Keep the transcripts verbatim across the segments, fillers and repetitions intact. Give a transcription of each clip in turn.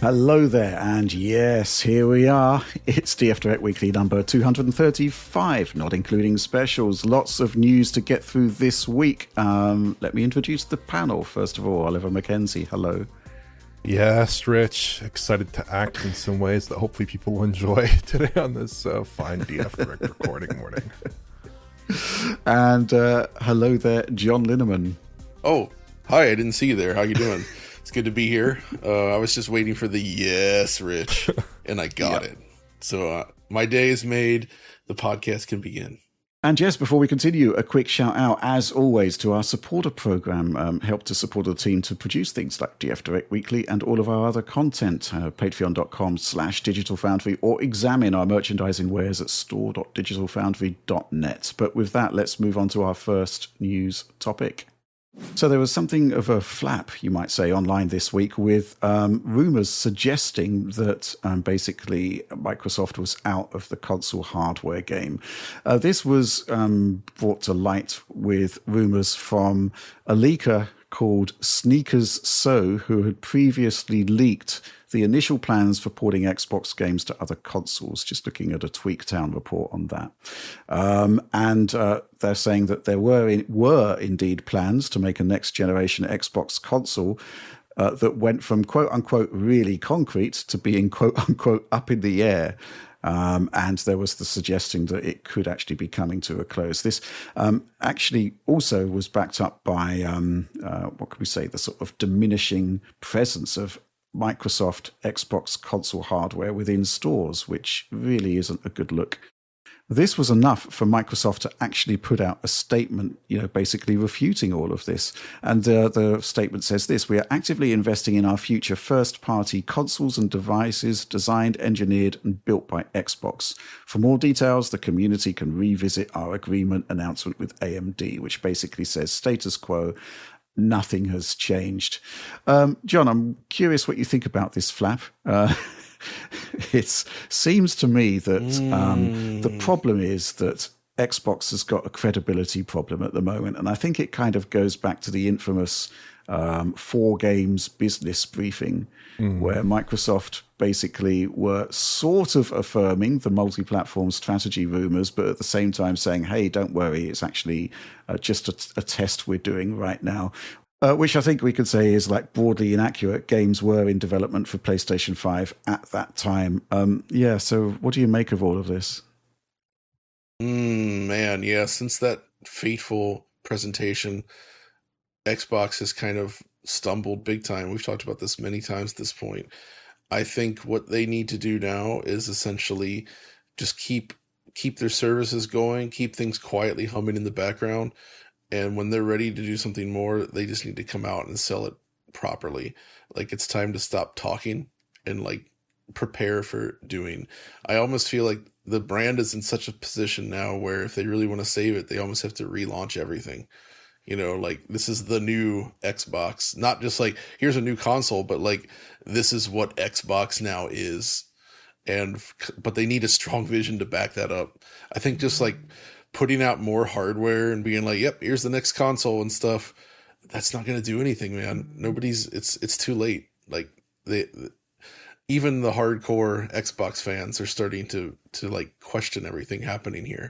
Hello there, and yes, here we are. It's D F Direct Weekly number two hundred thirty-five, not including specials. Lots of news to get through this week. Um, let me introduce the panel. First of all, Oliver Mackenzie, hello. Yes, Rich. Excited to act in some ways that hopefully people will enjoy today on this uh, fine D F Direct recording morning. And uh, hello there, John Linneman. Oh, hi, I didn't see you there. How you doing? It's good to be here. Uh, I was just waiting for the yes, Rich, and I got Yep. it. So uh, my day is made. The podcast can begin. And yes, before we continue, a quick shout out, as always, to our supporter program. Um, help to support the team to produce things like D F Direct Weekly and all of our other content. Uh, Patreon.com slash Digital Foundry, or examine our merchandising wares at store dot digital foundry dot net. But with that, let's move on to our first news topic. So there was something of a flap, you might say, online this week with um, rumors suggesting that um, basically Microsoft was out of the console hardware game. Uh, this was um, brought to light with rumors from a leaker called Sneakers So, who had previously leaked the initial plans for porting Xbox games to other consoles, just looking at a Tweaktown report on that. Um, and uh, they're saying that there were in, were indeed plans to make a next-generation Xbox console uh, that went from quote-unquote really concrete to being quote-unquote up in the air. Um, and there was the suggestion that it could actually be coming to a close. This um, actually also was backed up by, um, uh, what could we say, the sort of diminishing presence of Microsoft Xbox console hardware within stores, which really isn't a good look. This was enough for Microsoft to actually put out a statement, you know, basically refuting all of this. And uh, the statement says this: we are actively investing in our future first-party consoles and devices designed, engineered, and built by Xbox. For more details, the community can revisit our agreement announcement with A M D, which basically says status quo. Nothing has changed. Um, John, I'm curious what you think about this flap. Uh, it seems to me that um, the problem is that Xbox has got a credibility problem at the moment. And I think it kind of goes back to the infamous um, four games business briefing, mm. where Microsoft basically were sort of affirming the multi-platform strategy rumors, but at the same time saying, hey, don't worry, it's actually uh, just a, a test we're doing right now. Uh, which I think we could say is like broadly inaccurate. Games were in development for PlayStation five at that time. Um, yeah, so what do you make of all of this? Mm, man, yeah, since that fateful presentation, Xbox has kind of stumbled big time. We've talked about this many times at this point. I think what they need to do now is essentially just keep keep their services going, keep things quietly humming in the background. And when they're ready to do something more, they just need to come out and sell it properly. Like, it's time to stop talking and like prepare for doing. I almost feel like the brand is in such a position now where if they really want to save it, they almost have to relaunch everything. You know, like, this is the new Xbox, not just like, here's a new console, but like, this is what Xbox now is. And, but they need a strong vision to back that up. I think just like putting out more hardware and being like, yep, here's the next console and stuff, that's not going to do anything, man. Nobody's, it's, it's too late. Like, they, even the hardcore Xbox fans are starting to, to like question everything happening here.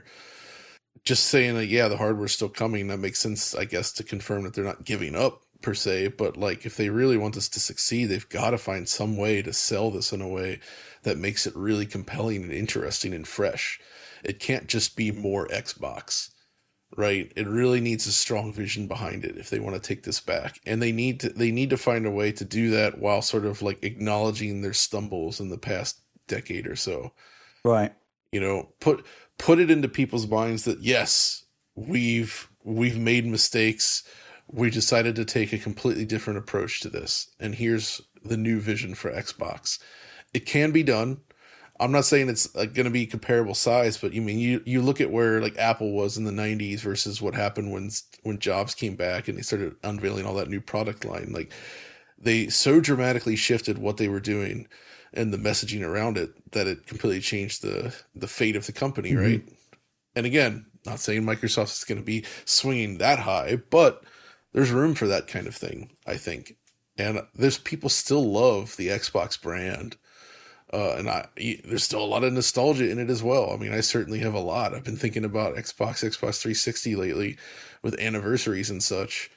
Just saying that, yeah, the hardware's still coming, that makes sense, I guess, to confirm that they're not giving up per se. But like, if they really want this to succeed, they've got to find some way to sell this in a way that makes it really compelling and interesting and fresh. It can't just be more Xbox, right? It really needs a strong vision behind it if they want to take this back. And they need to, they need to find a way to do that while sort of like acknowledging their stumbles in the past decade or so. Right. You know, put put it into people's minds that yes, we've we've made mistakes. We decided to take a completely different approach to this. And here's the new vision for Xbox. It can be done. I'm not saying it's uh, going to be comparable size, but you mean you, you look at where like Apple was in the nineties versus what happened when when Jobs came back and they started unveiling all that new product line. Like, they so dramatically shifted what they were doing and the messaging around it that it completely changed the the fate of the company, mm-hmm. right? And again, not saying Microsoft is going to be swinging that high, but there's room for that kind of thing, I think. And there's people still love the Xbox brand. Uh, and I, there's still a lot of nostalgia in it as well. I mean, I certainly have a lot. I've been thinking about Xbox, Xbox three sixty lately with anniversaries and such.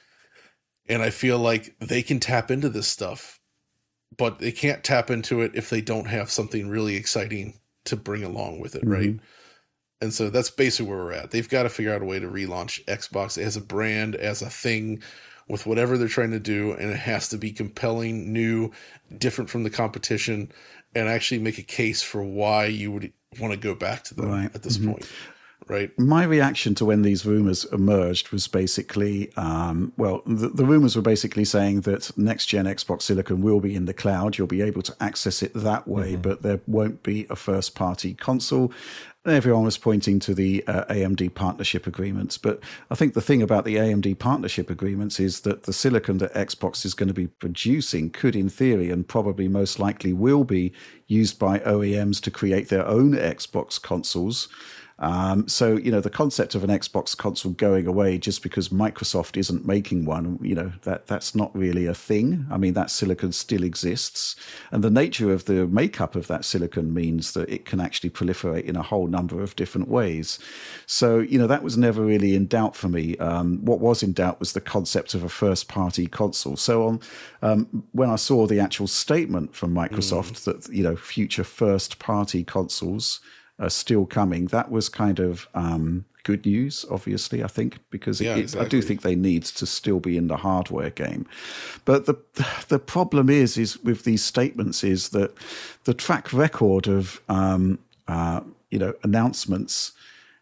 And I feel like they can tap into this stuff, but they can't tap into it if they don't have something really exciting to bring along with it, mm-hmm. right? And so that's basically where we're at. They've got to figure out a way to relaunch Xbox as a brand, as a thing, with whatever they're trying to do, and it has to be compelling, new, different from the competition, and actually make a case for why you would want to go back to them right. at this mm-hmm. point. Right. My reaction to when these rumors emerged was basically, um, well, the, the rumors were basically saying that next-gen Xbox Silicon will be in the cloud. You'll be able to access it that way, mm-hmm. but there won't be a first-party console. Everyone was pointing to the uh, A M D partnership agreements. But I think the thing about the A M D partnership agreements is that the silicon that Xbox is going to be producing could, in theory, and probably most likely will be used by O E Ms to create their own Xbox consoles. Um, so, you know, the concept of an Xbox console going away just because Microsoft isn't making one, you know, that that's not really a thing. I mean, that silicon still exists. And the nature of the makeup of that silicon means that it can actually proliferate in a whole number of different ways. So, you know, that was never really in doubt for me. Um, what was in doubt was the concept of a first-party console. So on, um, when I saw the actual statement from Microsoft mm. that, you know, future first-party consoles are still coming, that was kind of um, good news, obviously, I think, because yeah, it, exactly. I do think they need to still be in the hardware game. But the the problem is, is with these statements is that the track record of, um, uh, you know, announcements,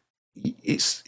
it's...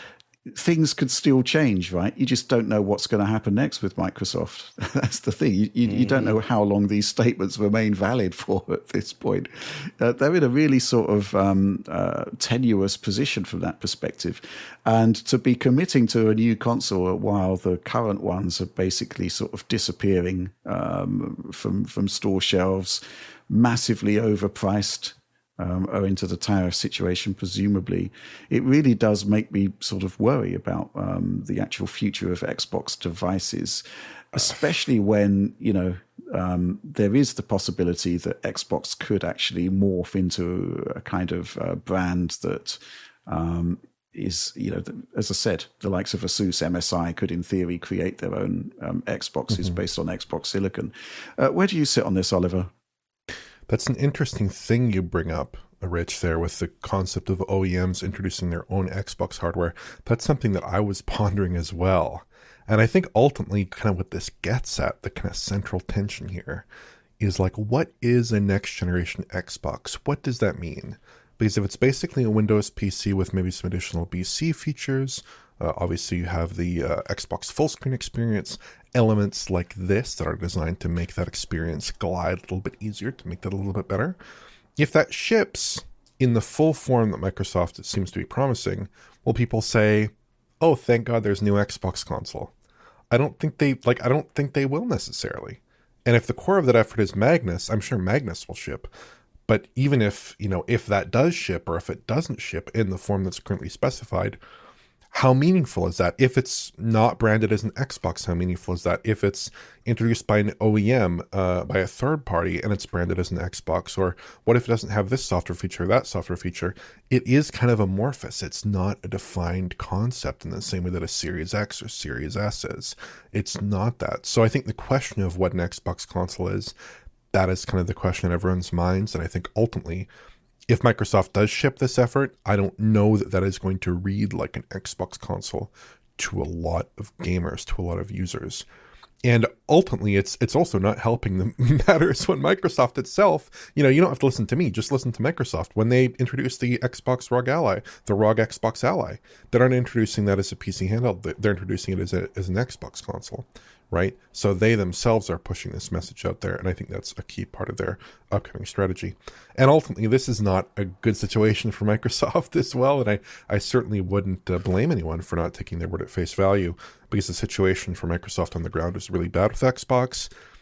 things could still change, right? You just don't know what's going to happen next with Microsoft. That's the thing. You, you, mm. you don't know how long these statements remain valid for at this point. Uh, they're in a really sort of um, uh, tenuous position from that perspective. And to be committing to a new console while the current ones are basically sort of disappearing um, from, from store shelves, massively overpriced, Um, owing to the tariff situation, presumably, it really does make me sort of worry about um, the actual future of Xbox devices, especially when, you know, um, there is the possibility that Xbox could actually morph into a kind of uh, brand that um, is, you know, as I said, the likes of Asus, M S I could, in theory, create their own um, Xboxes mm-hmm. based on Xbox Silicon. Uh, where do you sit on this, Oliver? That's an interesting thing you bring up, Rich, there with the concept of O E Ms introducing their own Xbox hardware. That's something that I was pondering as well. And I think ultimately kind of what this gets at, the kind of central tension here, is like, what is a next generation Xbox? What does that mean? Because if it's basically a Windows P C with maybe some additional B C features, uh, obviously you have the uh, Xbox full screen experience, elements like this that are designed to make that experience glide a little bit easier, to make that a little bit better. If that ships in the full form that Microsoft seems to be promising, will people say, oh, thank God there's a new Xbox console? I don't think they, like, I don't think they will necessarily. And if the core of that effort is Magnus, I'm sure Magnus will ship. But even if, you know, if that does ship, or if it doesn't ship in the form that's currently specified, how meaningful is that? If it's not branded as an Xbox, how meaningful is that? If it's introduced by an O E M, uh, by a third party, and it's branded as an Xbox, or what if it doesn't have this software feature or that software feature? It is kind of amorphous. It's not a defined concept in the same way that a Series X or Series S is. It's not that. So I think the question of what an Xbox console is, that is kind of the question in everyone's minds. And I think ultimately, if Microsoft does ship this effort, I don't know that that is going to read like an Xbox console to a lot of gamers, to a lot of users. And ultimately, it's it's also not helping the matters when Microsoft itself, you know, you don't have to listen to me, just listen to Microsoft. When they introduced the Xbox R O G Ally, the R O G Xbox Ally, they aren't introducing that as a P C handheld, they're introducing it as, a, as an Xbox console, right? So they themselves are pushing this message out there, and I think that's a key part of their upcoming strategy. And ultimately, this is not a good situation for Microsoft as well, and I, I certainly wouldn't uh, blame anyone for not taking their word at face value, because the situation for Microsoft on the ground is really bad with Xbox.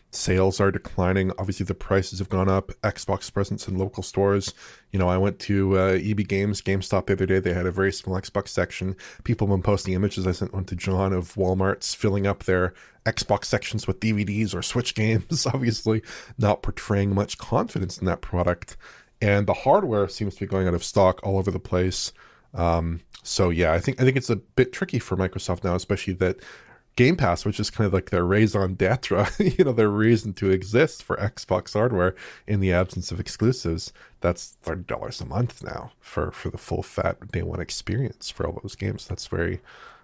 Sales are declining. Obviously, the prices have gone up. Xbox presence in local stores. You know, I went to uh, E B Games, GameStop the other day. They had a very small Xbox section. People have been posting images. I sent one to John of Walmart's filling up their Xbox sections with D V Ds or Switch games, obviously not portraying much confidence in that product. And the hardware seems to be going out of stock all over the place. Um, so, yeah, I think I think it's a bit tricky for Microsoft now, especially that Game Pass, which is kind of like their raison d'etre, you know, their reason to exist for Xbox hardware in the absence of exclusives. That's thirty dollars a month now for, for the full fat day one experience for all those games. That's very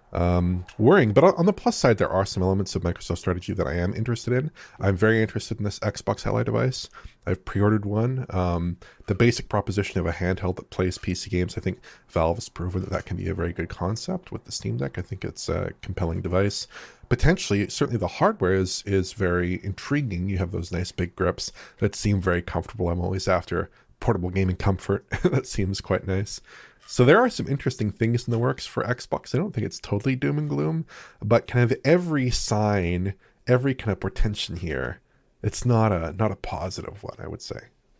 um, worrying. But on the plus side, there are some elements of Microsoft strategy that I am interested in. I'm very interested in this Xbox Ally device. I've pre-ordered one. Um, the basic proposition of a handheld that plays P C games, I think Valve has proven that that can be a very good concept with the Steam Deck. I think it's a compelling device. Potentially, certainly the hardware is is very intriguing. You have those nice big grips that seem very comfortable. I'm always after portable gaming comfort. That seems quite nice. So there are some interesting things in the works for Xbox. I don't think it's totally doom and gloom, but kind of every sign, every kind of portention here, it's not a not a positive one, I would say.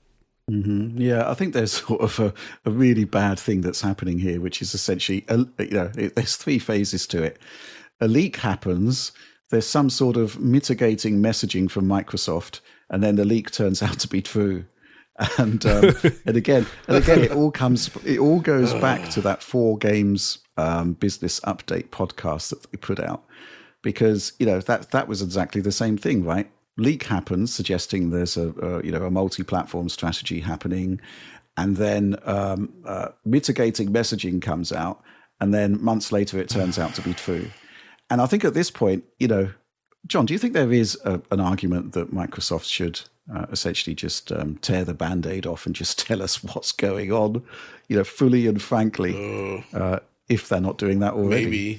Mm-hmm. Yeah, I think there's sort of a, a really bad thing that's happening here, which is essentially, you know, it, there's three phases to it. A leak happens, there's some sort of mitigating messaging from Microsoft, and then the leak turns out to be true. And um, and again, and again, it all comes, it all goes back to that four games um, business update podcast that they put out, because you know that that was exactly the same thing, right? Leak happens, suggesting there's a, a you know a multi-platform strategy happening, and then um, uh, mitigating messaging comes out, and then months later it turns out to be true. And I think at this point, you know, John, do you think there is a, an argument that Microsoft should uh, essentially just um, tear the Band-Aid off and just tell us what's going on, you know, fully and frankly, uh, uh, if they're not doing that already? Maybe.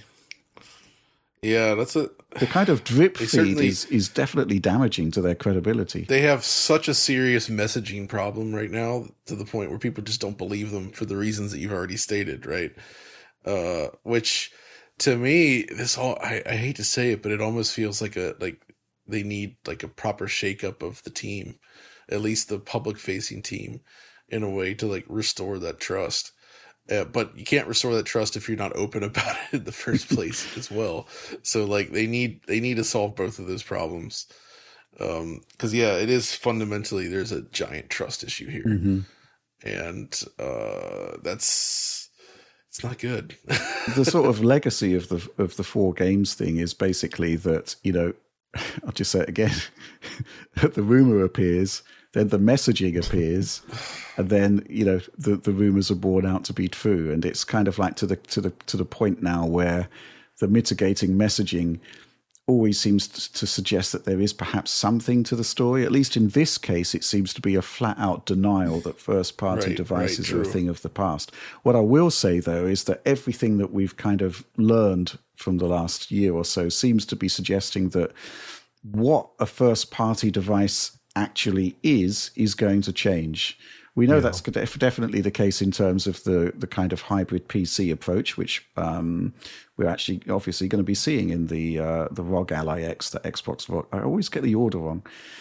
Yeah, that's a... The kind of drip feed is, is definitely damaging to their credibility. They have such a serious messaging problem right now to the point where people just don't believe them for the reasons that you've already stated, right? Uh, which... To me, this all I, I hate to say it, but it almost feels like a like they need like a proper shakeup of the team, at least the public facing team, in a way to like restore that trust. Uh, but you can't restore that trust if you're not open about it in the first place as well. So like they need they need to solve both of those problems. Um, because yeah, it is fundamentally there's a giant trust issue here, mm-hmm. and uh, that's. It's not good. The sort of legacy of the of the four games thing is basically that, you know, I'll just say it again, the rumor appears, then the messaging appears, and then, you know, the, the rumors are borne out to be true. And it's kind of like to the to the to the point now where the mitigating messaging always seems to suggest that there is perhaps something to the story. At least in this case, it seems to be a flat-out denial that first-party right, devices right, are a thing of the past. What I will say, though, is that everything that we've kind of learned from the last year or so seems to be suggesting that what a first-party device actually is, is going to change. We know yeah. that's definitely the case in terms of the, the kind of hybrid P C approach, which um, we're actually obviously going to be seeing in the uh, the R O G Ally X, the Xbox R O G. I always get the order wrong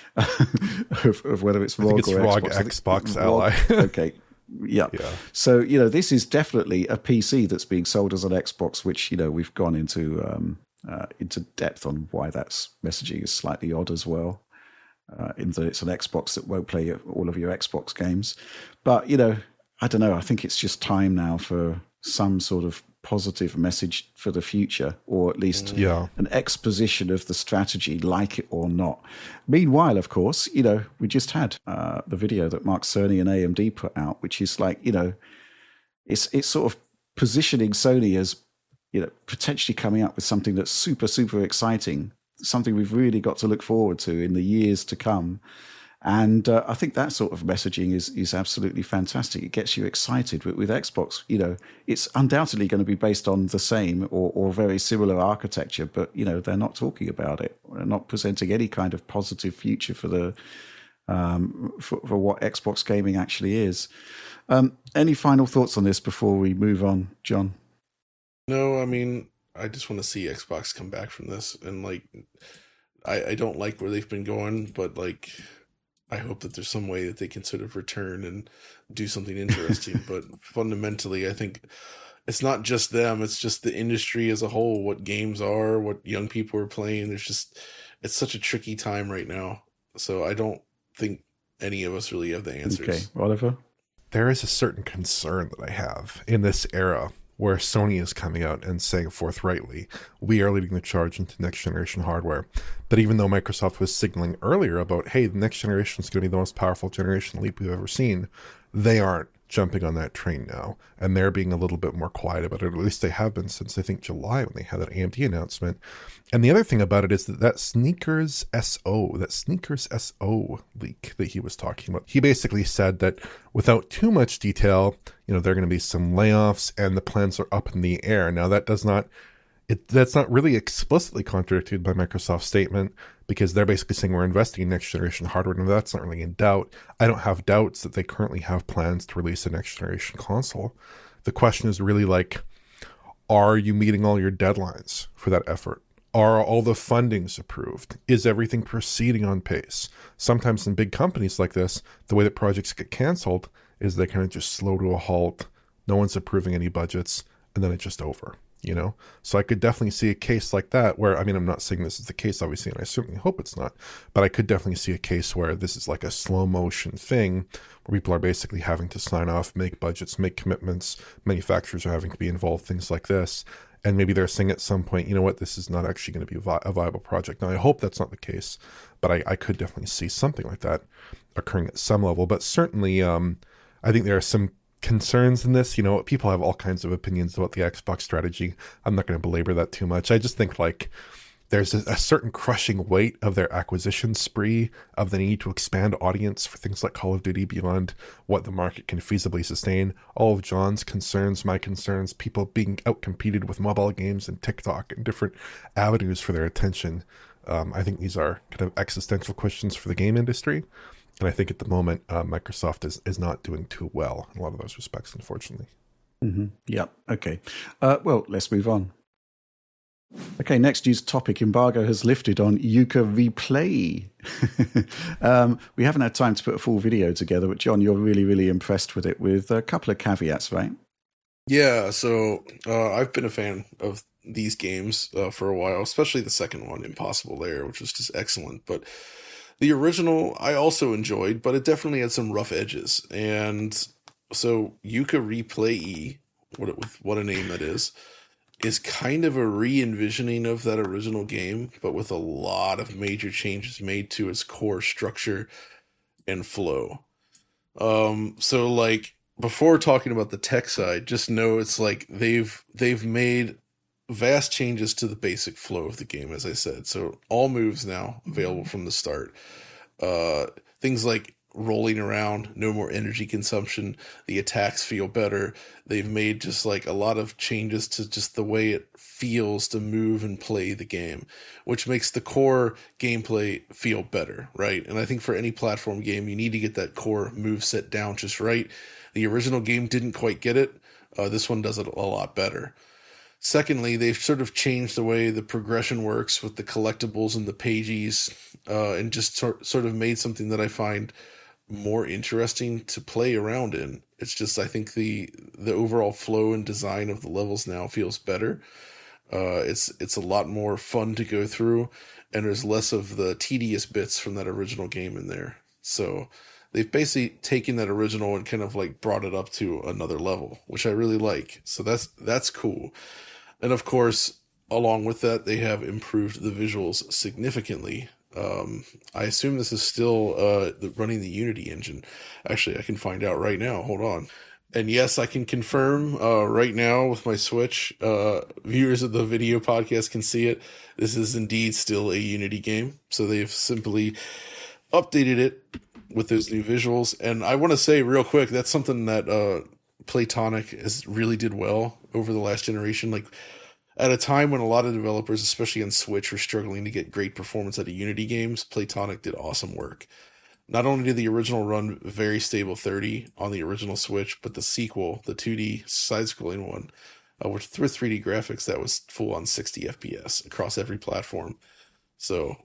of, of whether it's R O G or Xbox. Xbox Ally. Okay. Yeah. yeah. So, you know, this is definitely a P C that's being sold as an Xbox, which, you know, we've gone into um, uh, into depth on why that's messaging is slightly odd as well. Uh, in that it's an Xbox that won't play all of your Xbox games. But, you know, I don't know. I think it's just time now for some sort of positive message for the future, or at least yeah. an exposition of the strategy, like it or not. Meanwhile, of course, you know, we just had uh, the video that Mark Cerny and A M D put out, which is like, you know, it's it's sort of positioning Sony as, you know, potentially coming up with something that's super, super exciting, something we've really got to look forward to in the years to come. And uh, I think that sort of messaging is is absolutely fantastic. It gets you excited. With, with Xbox, you know, it's undoubtedly going to be based on the same or, or very similar architecture, but, you know, they're not talking about it. They're not presenting any kind of positive future for the um, for, for what Xbox gaming actually is. Um, any final thoughts on this before we move on, John? No, I mean, I just want to see Xbox come back from this, and like, I, I don't like where they've been going, but like, I hope that there's some way that they can sort of return and do something interesting. But fundamentally, I think it's not just them, it's just the industry as a whole, what games are, what young people are playing. There's just, it's such a tricky time right now. So I don't think any of us really have the answers. Okay, Oliver? There is a certain concern that I have in this era where Sony is coming out and saying forthrightly, we are leading the charge into next generation hardware. But even though Microsoft was signaling earlier about, hey, the next generation is going to be the most powerful generation leap we've ever seen, they aren't jumping on that train now. And they're being a little bit more quiet about it. At least they have been since, I think, July when they had that A M D announcement. And the other thing about it is that that Sneakers S O, that Sneakers S O leak that he was talking about, he basically said that without too much detail, you know, there are going to be some layoffs and the plans are up in the air. Now, that does not, it that's not really explicitly contradicted by Microsoft's statement, because they're basically saying we're investing in next generation hardware, and that's not really in doubt. I don't have doubts that they currently have plans to release a next generation console. The question is really like, are you meeting all your deadlines for that effort? Are all the fundings approved? Is everything proceeding on pace? Sometimes in big companies like this, the way that projects get canceled is they kind of just slow to a halt. No one's approving any budgets, and then it's just over. You know, so I could definitely see a case like that where, I mean, I'm not saying this is the case, obviously, and I certainly hope it's not, but I could definitely see a case where this is like a slow motion thing where people are basically having to sign off, make budgets, make commitments, manufacturers are having to be involved, things like this. And maybe they're saying at some point, you know what, this is not actually going to be a, vi- a viable project. Now, I hope that's not the case, but I, I could definitely see something like that occurring at some level. But certainly, um, I think there are some concerns in this. You know, people have all kinds of opinions about the Xbox strategy. I'm not going to belabor that too much. I just think like there's a, a certain crushing weight of their acquisition spree, of the need to expand audience for things like Call of Duty beyond what the market can feasibly sustain. All of John's concerns, my concerns, people being outcompeted with mobile games and TikTok and different avenues for their attention. Um, I think these are kind of existential questions for the game industry. And I think at the moment, uh, Microsoft is, is not doing too well in a lot of those respects, unfortunately. Mm-hmm. Yeah. Okay. Uh, well, let's move on. Okay, next news topic. Embargo has lifted on Yuka Replay. um, we haven't had time to put a full video together, but John, you're really, really impressed with it, with a couple of caveats, right? Yeah, so uh, I've been a fan of these games uh, for a while, especially the second one, Impossible Lair, which was just excellent. But the original I also enjoyed, but it definitely had some rough edges. And so Yuka Replay, what it, what a name that is, is kind of a re-envisioning of that original game, but with a lot of major changes made to its core structure and flow. Um, so like before talking about the tech side, just know it's like they've they've made vast changes to the basic flow of the game, as I said. So all moves now available from the start. Uh, things like rolling around, no more energy consumption. The attacks feel better. They've made just like a lot of changes to just the way it feels to move and play the game, which makes the core gameplay feel better, right? And I think for any platform game, you need to get that core move set down just right. The original game didn't quite get it. Uh, this one does it a lot better. Secondly, they've sort of changed the way the progression works with the collectibles and the pages, uh, and just sort sort of made something that I find more interesting to play around in. It's just, I think the the overall flow and design of the levels now feels better. Uh, it's it's a lot more fun to go through, and there's less of the tedious bits from that original game in there. So they've basically taken that original and kind of like brought it up to another level, which I really like. So that's that's cool. And of course, along with that, they have improved the visuals significantly. Um, I assume this is still uh, the, running the Unity engine. Actually, I can find out right now. Hold on. And yes, I can confirm uh, right now with my Switch. Uh, viewers of the video podcast can see it. This is indeed still a Unity game. So they've simply updated it with those new visuals. And I want to say real quick, that's something that uh, Playtonic has really did well over the last generation. Like, at a time when a lot of developers, especially on Switch, were struggling to get great performance out of Unity games, Playtonic did awesome work. Not only did the original run very stable thirty on the original Switch, but the sequel, the two D side-scrolling one, uh, with three D graphics, that was full on sixty F P S across every platform. So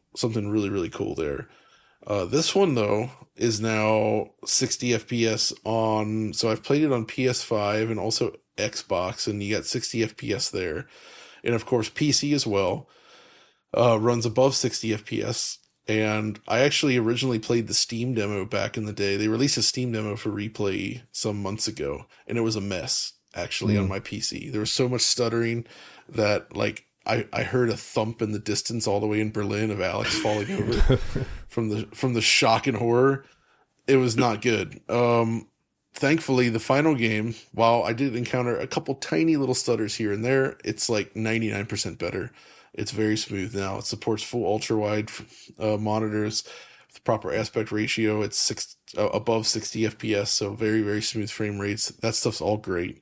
something really, really cool there. Uh, this one, though, is now sixty F P S on... So I've played it on P S five and also Xbox, and you got sixty F P S there. And, of course, P C as well. Uh, runs above sixty F P S. And I actually originally played the Steam demo back in the day. They released a Steam demo for Replay some months ago, and it was a mess, actually, mm. on my P C. There was so much stuttering that, like, I, I heard a thump in the distance all the way in Berlin of Alex falling over from the from the shock and horror. It was not good. Um, thankfully, the final game, while I did encounter a couple tiny little stutters here and there, it's like ninety-nine percent better. It's very smooth now. It supports full ultra-wide uh, monitors with proper aspect ratio. It's six, uh, above sixty F P S, so very, very smooth frame rates. That stuff's all great.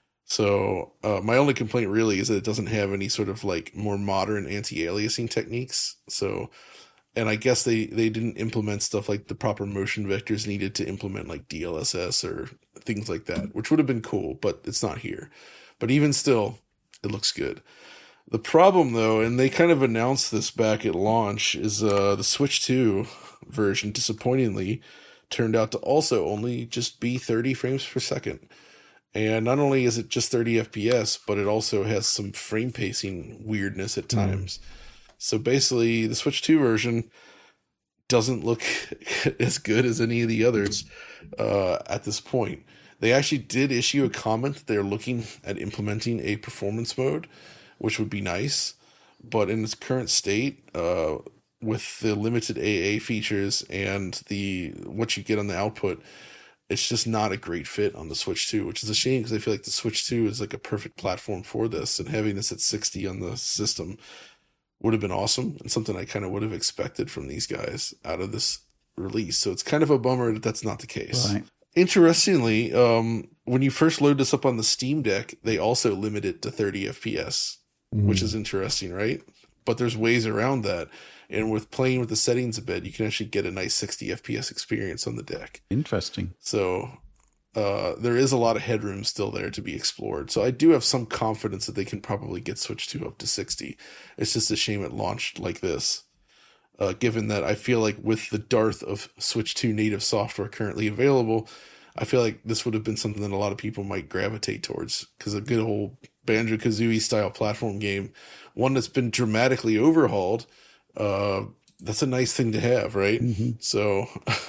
So uh, my only complaint really is that it doesn't have any sort of like more modern anti-aliasing techniques. So, and I guess they, they didn't implement stuff like the proper motion vectors needed to implement like D L S S or things like that, which would have been cool, but it's not here. But even still, it looks good. The problem though, and they kind of announced this back at launch, is uh, the Switch two version disappointingly turned out to also only just be thirty frames per second. And not only is it just thirty F P S, but it also has some frame pacing weirdness at times. Mm. So basically, the Switch two version doesn't look as good as any of the others uh, at this point. They actually did issue a comment that they're looking at implementing a performance mode, which would be nice. But in its current state, uh, with the limited A A features and the what you get on the output, it's just not a great fit on the Switch two, which is a shame because I feel like the Switch two is like a perfect platform for this, and having this at sixty on the system would have been awesome and something I kind of would have expected from these guys out of this release. So it's kind of a bummer that that's not the case. Right. Interestingly, um, when you first load this up on the Steam Deck, they also limit it to thirty F P S, mm. which is interesting, right? But there's ways around that. And with playing with the settings a bit, you can actually get a nice sixty F P S experience on the deck. Interesting. So uh, there is a lot of headroom still there to be explored. So I do have some confidence that they can probably get Switch two up to sixty. It's just a shame it launched like this, uh, given that I feel like with the dearth of Switch two native software currently available, I feel like this would have been something that a lot of people might gravitate towards, because a good old Banjo-Kazooie style platform game, one that's been dramatically overhauled, uh, that's a nice thing to have, right? Mm-hmm. So,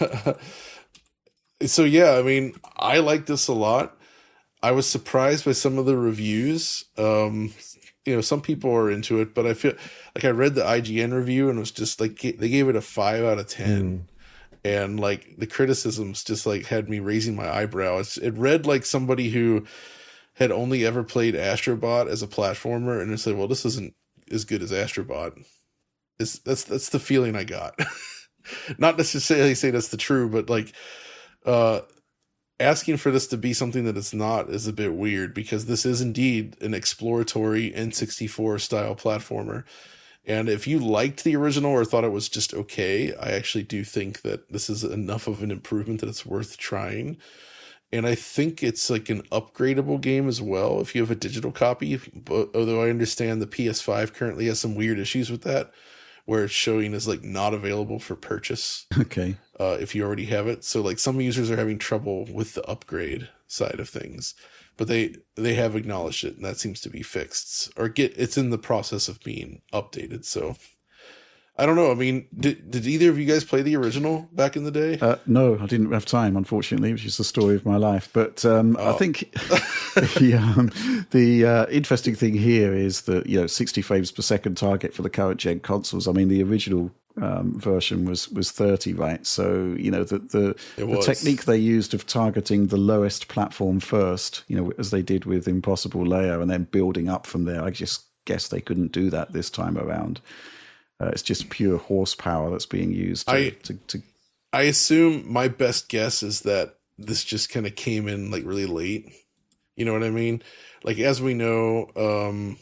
so yeah, I mean, I like this a lot. I was surprised by some of the reviews. Um, you know, some people are into it, but I feel like I read the I G N review and it was just like, they gave it a five out of ten. Mm. And like the criticisms just like had me raising my eyebrow. It's, it read like somebody who had only ever played Astrobot as a platformer and it said, well, this isn't as good as Astrobot. It's, that's that's the feeling I got. Not necessarily say that's the true, but like uh, asking for this to be something that it's not is a bit weird, because this is indeed an exploratory N sixty-four style platformer. And if you liked the original or thought it was just okay, I actually do think that this is enough of an improvement that it's worth trying. And I think it's like an upgradable game as well if you have a digital copy. But, although I understand the P S five currently has some weird issues with that, where it's showing as like not available for purchase. Okay. Uh, if you already have it. So like some users are having trouble with the upgrade side of things, but they, they have acknowledged it and that seems to be fixed or get, it's in the process of being updated. So I don't know. I mean, did, did either of you guys play the original back in the day? Uh, no, I didn't have time, unfortunately, which is the story of my life. But um, oh. I think the, um, the uh, interesting thing here is that, you know, sixty frames per second target for the current gen consoles. I mean, the original um, version was, was thirty, right? So, you know, the, the, the technique they used of targeting the lowest platform first, you know, as they did with Impossible Layer and then building up from there, I just guess they couldn't do that this time around. Uh, it's just pure horsepower that's being used. To, I, to, to... I assume my best guess is that this just kind of came in like really late. You know what I mean? Like, as we know, um,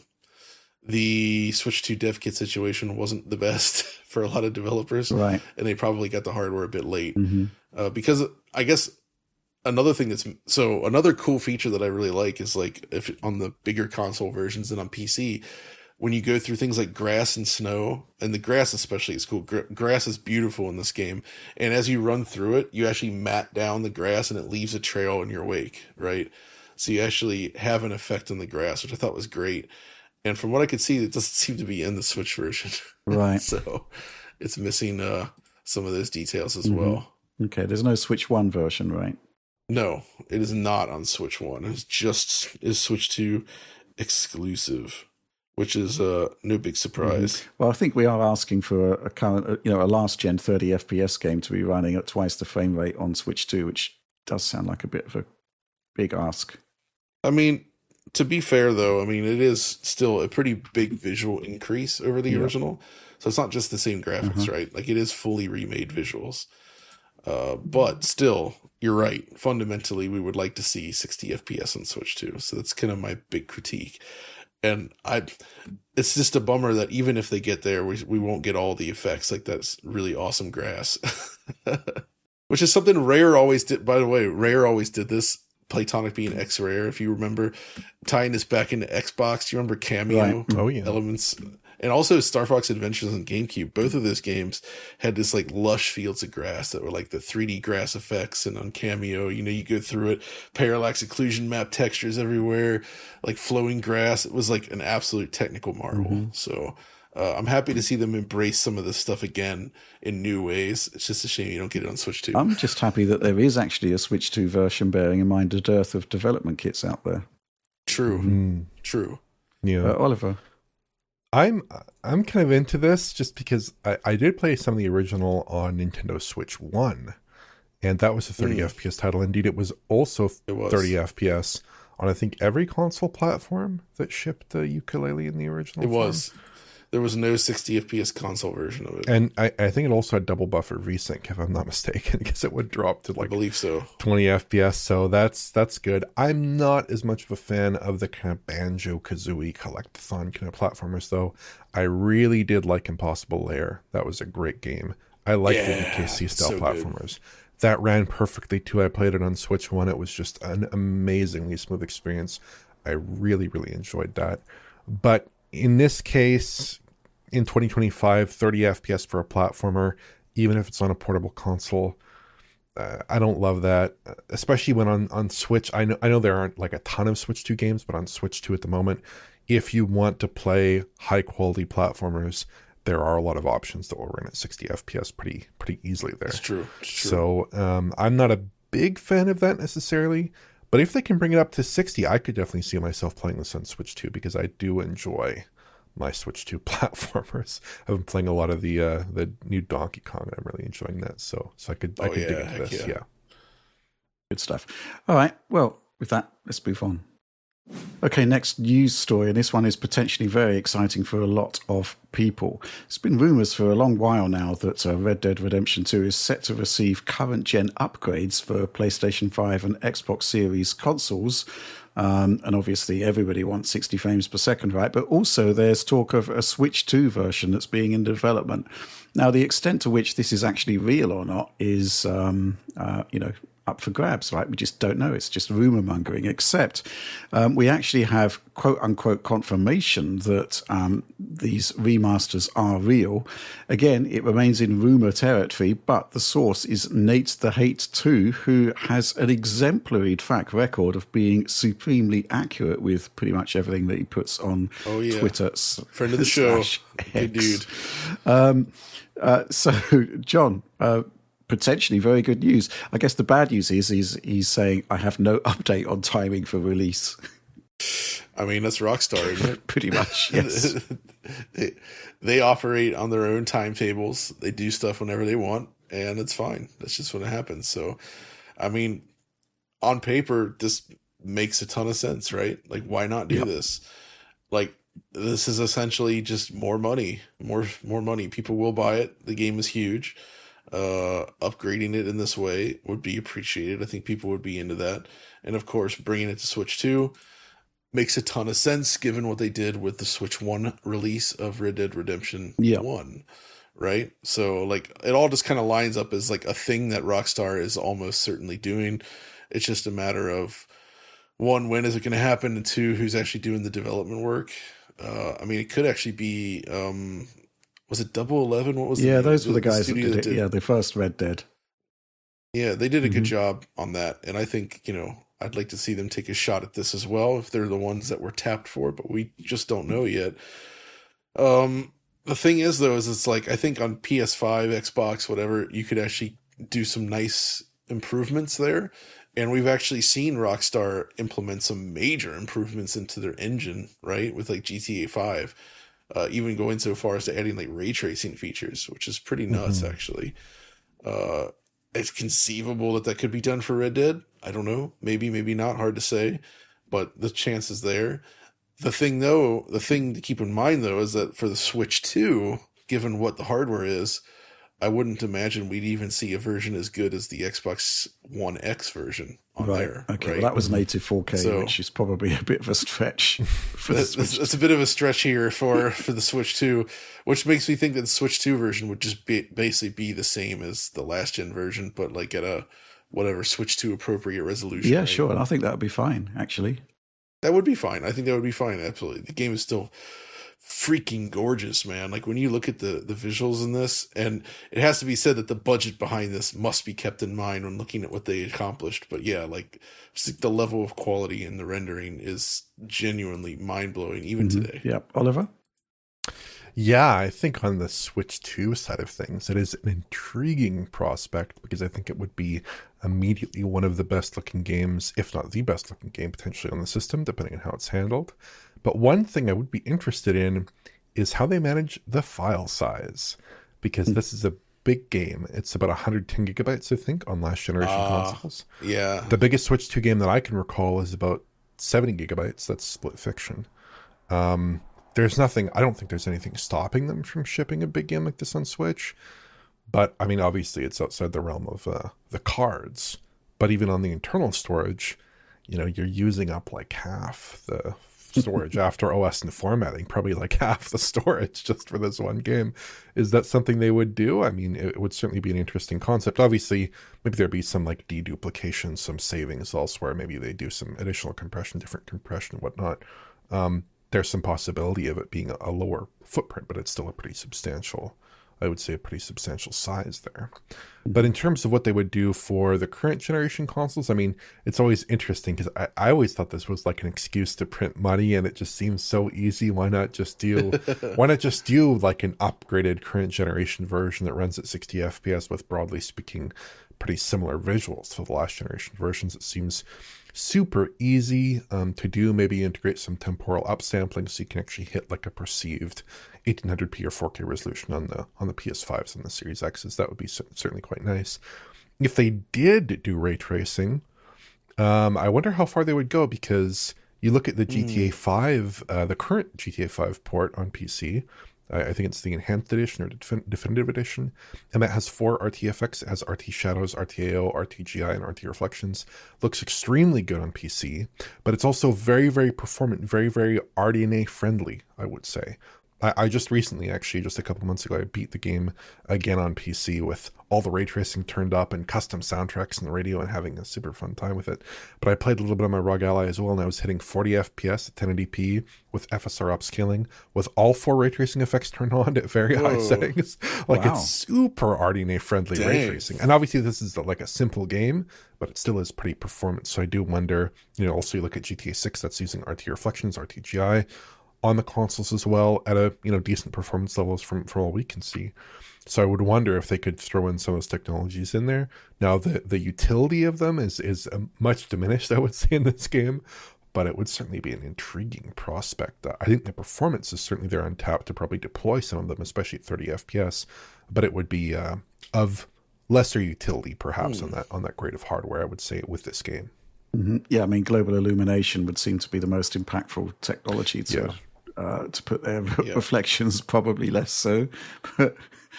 the Switch two dev kit situation wasn't the best for a lot of developers. Right. And they probably got the hardware a bit late. Mm-hmm. Uh, because I guess another thing that's, so another cool feature that I really like is like if on the bigger console versions than on P C, when you go through things like grass and snow, and the grass especially is cool. Gra- grass is beautiful in this game. And as you run through it, you actually mat down the grass and it leaves a trail in your wake, right? So you actually have an effect on the grass, which I thought was great. And from what I could see, it doesn't seem to be in the Switch version. Right. So it's missing uh, some of those details as Mm-hmm. well. Okay, there's no Switch One version, right? No, it is not on Switch One. It's just is Switch Two exclusive, which is uh, no big surprise. Mm-hmm. Well, I think we are asking for a, a current, you know, a last gen thirty F P S game to be running at twice the frame rate on Switch Two, which does sound like a bit of a big ask. I mean, to be fair though, I mean it is still a pretty big visual increase over the Yeah. original. So it's not just the same graphics, Uh-huh. right? Like it is fully remade visuals. Uh, but still, you're right. Fundamentally, we would like to see sixty F P S on Switch Two. So that's kind of my big critique. And I, it's just a bummer that even if they get there, we we won't get all the effects like that's really awesome grass, which is something Rare always did. By the way, Rare always did this. Playtonic being X Rare, if you remember, tying this back into Xbox. Do you remember Cameo Right. Oh yeah. elements? And also Star Fox Adventures on GameCube. Both of those games had this like lush fields of grass that were like the three D grass effects. And on Cameo, you know, you go through it, parallax occlusion map textures everywhere, like flowing grass. It was like an absolute technical marvel. Mhm. So uh, I'm happy to see them embrace some of this stuff again in new ways. It's just a shame you don't get it on Switch two. I'm just happy that there is actually a Switch Two version, bearing in mind the dearth of development kits out there. True, Mm, true. yeah. Uh, Oliver, I'm I'm kind of into this just because I, I did play some of the original on Nintendo Switch One, and that was a thirty Mm. F P S title. Indeed, it was also It was. thirty F P S on I think every console platform that shipped the ukulele in the original. It form. was. There was no sixty F P S console version of it. And I, I think it also had double buffer VSync, if I'm not mistaken, because it would drop to I like believe so. twenty F P S. So that's that's good. I'm not as much of a fan of the kind of Banjo Kazooie collectathon kind of platformers, though. I really did like Impossible Lair. That was a great game. I like the Yeah, V K C style so good. platformers. That ran perfectly too. I played it on Switch One. It was just an amazingly smooth experience. I really, really enjoyed that. But in this case, in twenty twenty-five, thirty F P S for a platformer, even if it's on a portable console, uh, I don't love that. Especially when on, on Switch, I know I know there aren't like a ton of Switch two games, but on Switch two at the moment, if you want to play high quality platformers, there are a lot of options that will run at sixty F P S pretty pretty easily there. It's true. It's true. So um, I'm not a big fan of that necessarily, but if they can bring it up to sixty, I could definitely see myself playing this on Switch two because I do enjoy my Switch two platformers. I've been playing a lot of the uh, the new Donkey Kong, and I'm really enjoying that. So so I could I Oh, could dig yeah, into heck this. yeah. Yeah. good stuff. All right, well, with that, let's move on. Okay, next news story, and this one is potentially very exciting for a lot of people. It's been rumours for a long while now that uh, Red Dead Redemption two is set to receive current-gen upgrades for PlayStation five and Xbox Series consoles. Um, and obviously everybody wants sixty frames per second, right? But also there's talk of a Switch two version that's being in development. Now, the extent to which this is actually real or not is, um, uh, you know, up for grabs, right? We just don't know. It's just rumor mongering, except um, we actually have quote unquote confirmation that um, these remasters are real. Again, it remains in rumor territory, but the source is Nate the Hate two, who has an exemplary track record of being supremely accurate with pretty much everything that he puts on Oh, yeah. Twitter. Friend of the show. slash Good X. dude. Um, uh, so, John, uh, potentially very good news. I guess the bad news is he's, he's saying, I have no update on timing for release. I mean, that's Rockstar, isn't it? Pretty much, yes. they, they operate on their own timetables. They do stuff whenever they want, and it's fine. That's just what happens. So, I mean, on paper, this makes a ton of sense, right? Like, why not do Yep. this? Like, this is essentially just more money, more more money. People will buy it. The game is huge. Uh, upgrading it in this way would be appreciated. I think people would be into that. And of course, bringing it to Switch two makes a ton of sense given what they did with the Switch one release of Red Dead Redemption Yeah. one, right? So like it all just kind of lines up as like a thing that Rockstar is almost certainly doing. It's just a matter of one, when is it going to happen? And two, who's actually doing the development work? Uh, I mean, it could actually be. Um, was it Double Eleven? What was? Yeah, the, those the, were the guys the that did that it. did, Yeah, the first Red Dead. Yeah, they did a good Mhm. job on that, and I think you know I'd like to see them take a shot at this as well if they're the ones that were tapped for, but we just don't know yet. Um, the thing is, though, is it's like I think on P S five, Xbox, whatever, you could actually do some nice improvements there, and we've actually seen Rockstar implement some major improvements into their engine, right? With like G T A five, uh, even going so far as to adding like ray tracing features, which is pretty nuts, Mhm. actually. Uh, it's conceivable that that could be done for Red Dead. I don't know, maybe, maybe not. Hard to say, but the chance is there. The thing, though, the thing to keep in mind, though, is that for the Switch two, given what the hardware is, I wouldn't imagine we'd even see a version as good as the Xbox One X version on Right. there. Okay. Right? Well, that was native four K, So- which is probably a bit of a stretch for the That's, that's, Switch. that's a bit of a stretch here for, for the Switch two, which makes me think that the Switch two version would just be, basically be the same as the last gen version, but like at a whatever Switch two appropriate resolution. Yeah, right? sure. I think that would be fine, actually. That would be fine. I think that would be fine. Absolutely. The game is still freaking gorgeous, man. Like when you look at the, the visuals in this, and it has to be said that the budget behind this must be kept in mind when looking at what they accomplished. But yeah, like just like the level of quality in the rendering is genuinely mind blowing, even Mhm. today. Yeah. Oliver? Yeah, I think on the Switch two side of things, it is an intriguing prospect because I think it would be immediately one of the best looking games, if not the best looking game potentially on the system, depending on how it's handled. But one thing I would be interested in is how they manage the file size, because Hmm. this is a big game. It's about one hundred ten gigabytes, I think, on last generation Ah. consoles. Yeah. The biggest Switch two game that I can recall is about seventy gigabytes. That's Split Fiction. Um, there's nothing, I don't think there's anything stopping them from shipping a big game like this on Switch. But, I mean, obviously it's outside the realm of uh, the cards. But even on the internal storage, you know, you're using up like half the storage after O S and formatting, probably like half the storage just for this one game. Is that something they would do? I mean, it would certainly be an interesting concept. Obviously, maybe there'd be some like deduplication, some savings elsewhere. Maybe they do some additional compression, different compression and whatnot. Um, there's some possibility of it being a lower footprint, but it's still a pretty substantial, I would say a pretty substantial size there. But in terms of what they would do for the current generation consoles, I mean, it's always interesting because I, I always thought this was like an excuse to print money, and it just seems so easy. Why not just do, why not just do like an upgraded current generation version that runs at sixty F P S with, broadly speaking, pretty similar visuals to the last generation versions? It seems super easy um, to do. Maybe integrate some temporal upsampling so you can actually hit like a perceived eighteen hundred p or four K resolution on the on the P S fives and the Series X's. That would be cer- certainly quite nice. If they did do ray tracing, um, I wonder how far they would go, because you look at the G T A five, uh, the current G T A five port on P C. I, I think it's the Enhanced Edition or Defin- Definitive Edition, and that has four R T F X. It has R T Shadows, R T A O, R T G I, and R T Reflections. Looks extremely good on P C, but it's also very, very performant, very, very R D N A friendly, I would say. I, I just recently, actually, just a couple months ago, I beat the game again on P C with all the ray tracing turned up and custom soundtracks in the radio and having a super fun time with it. But I played a little bit on my R O G Ally as well, and I was hitting forty F P S at ten eighty p with F S R upscaling, with all four ray tracing effects turned on at very high Whoa. settings. Like, Wow. it's super R D N A friendly ray Dang. tracing. And obviously this is like a simple game, but it still is pretty performant. So I do wonder, you know, also you look at G T A six, that's using R T Reflections, R T G I on the consoles as well at a, you know, decent performance levels from, from all we can see. So I would wonder if they could throw in some of those technologies in there. Now, the, the utility of them is, is um, much diminished, I would say, in this game, but it would certainly be an intriguing prospect. Uh, I think the performance is certainly there on tap to probably deploy some of them, especially at thirty F P S, but it would be uh, of lesser utility, perhaps, Hmm. on that on that grade of hardware, I would say, with this game. Mhm. Yeah, I mean, global illumination would seem to be the most impactful technology to Yeah. uh, to put there. Yeah. Reflections probably less so, but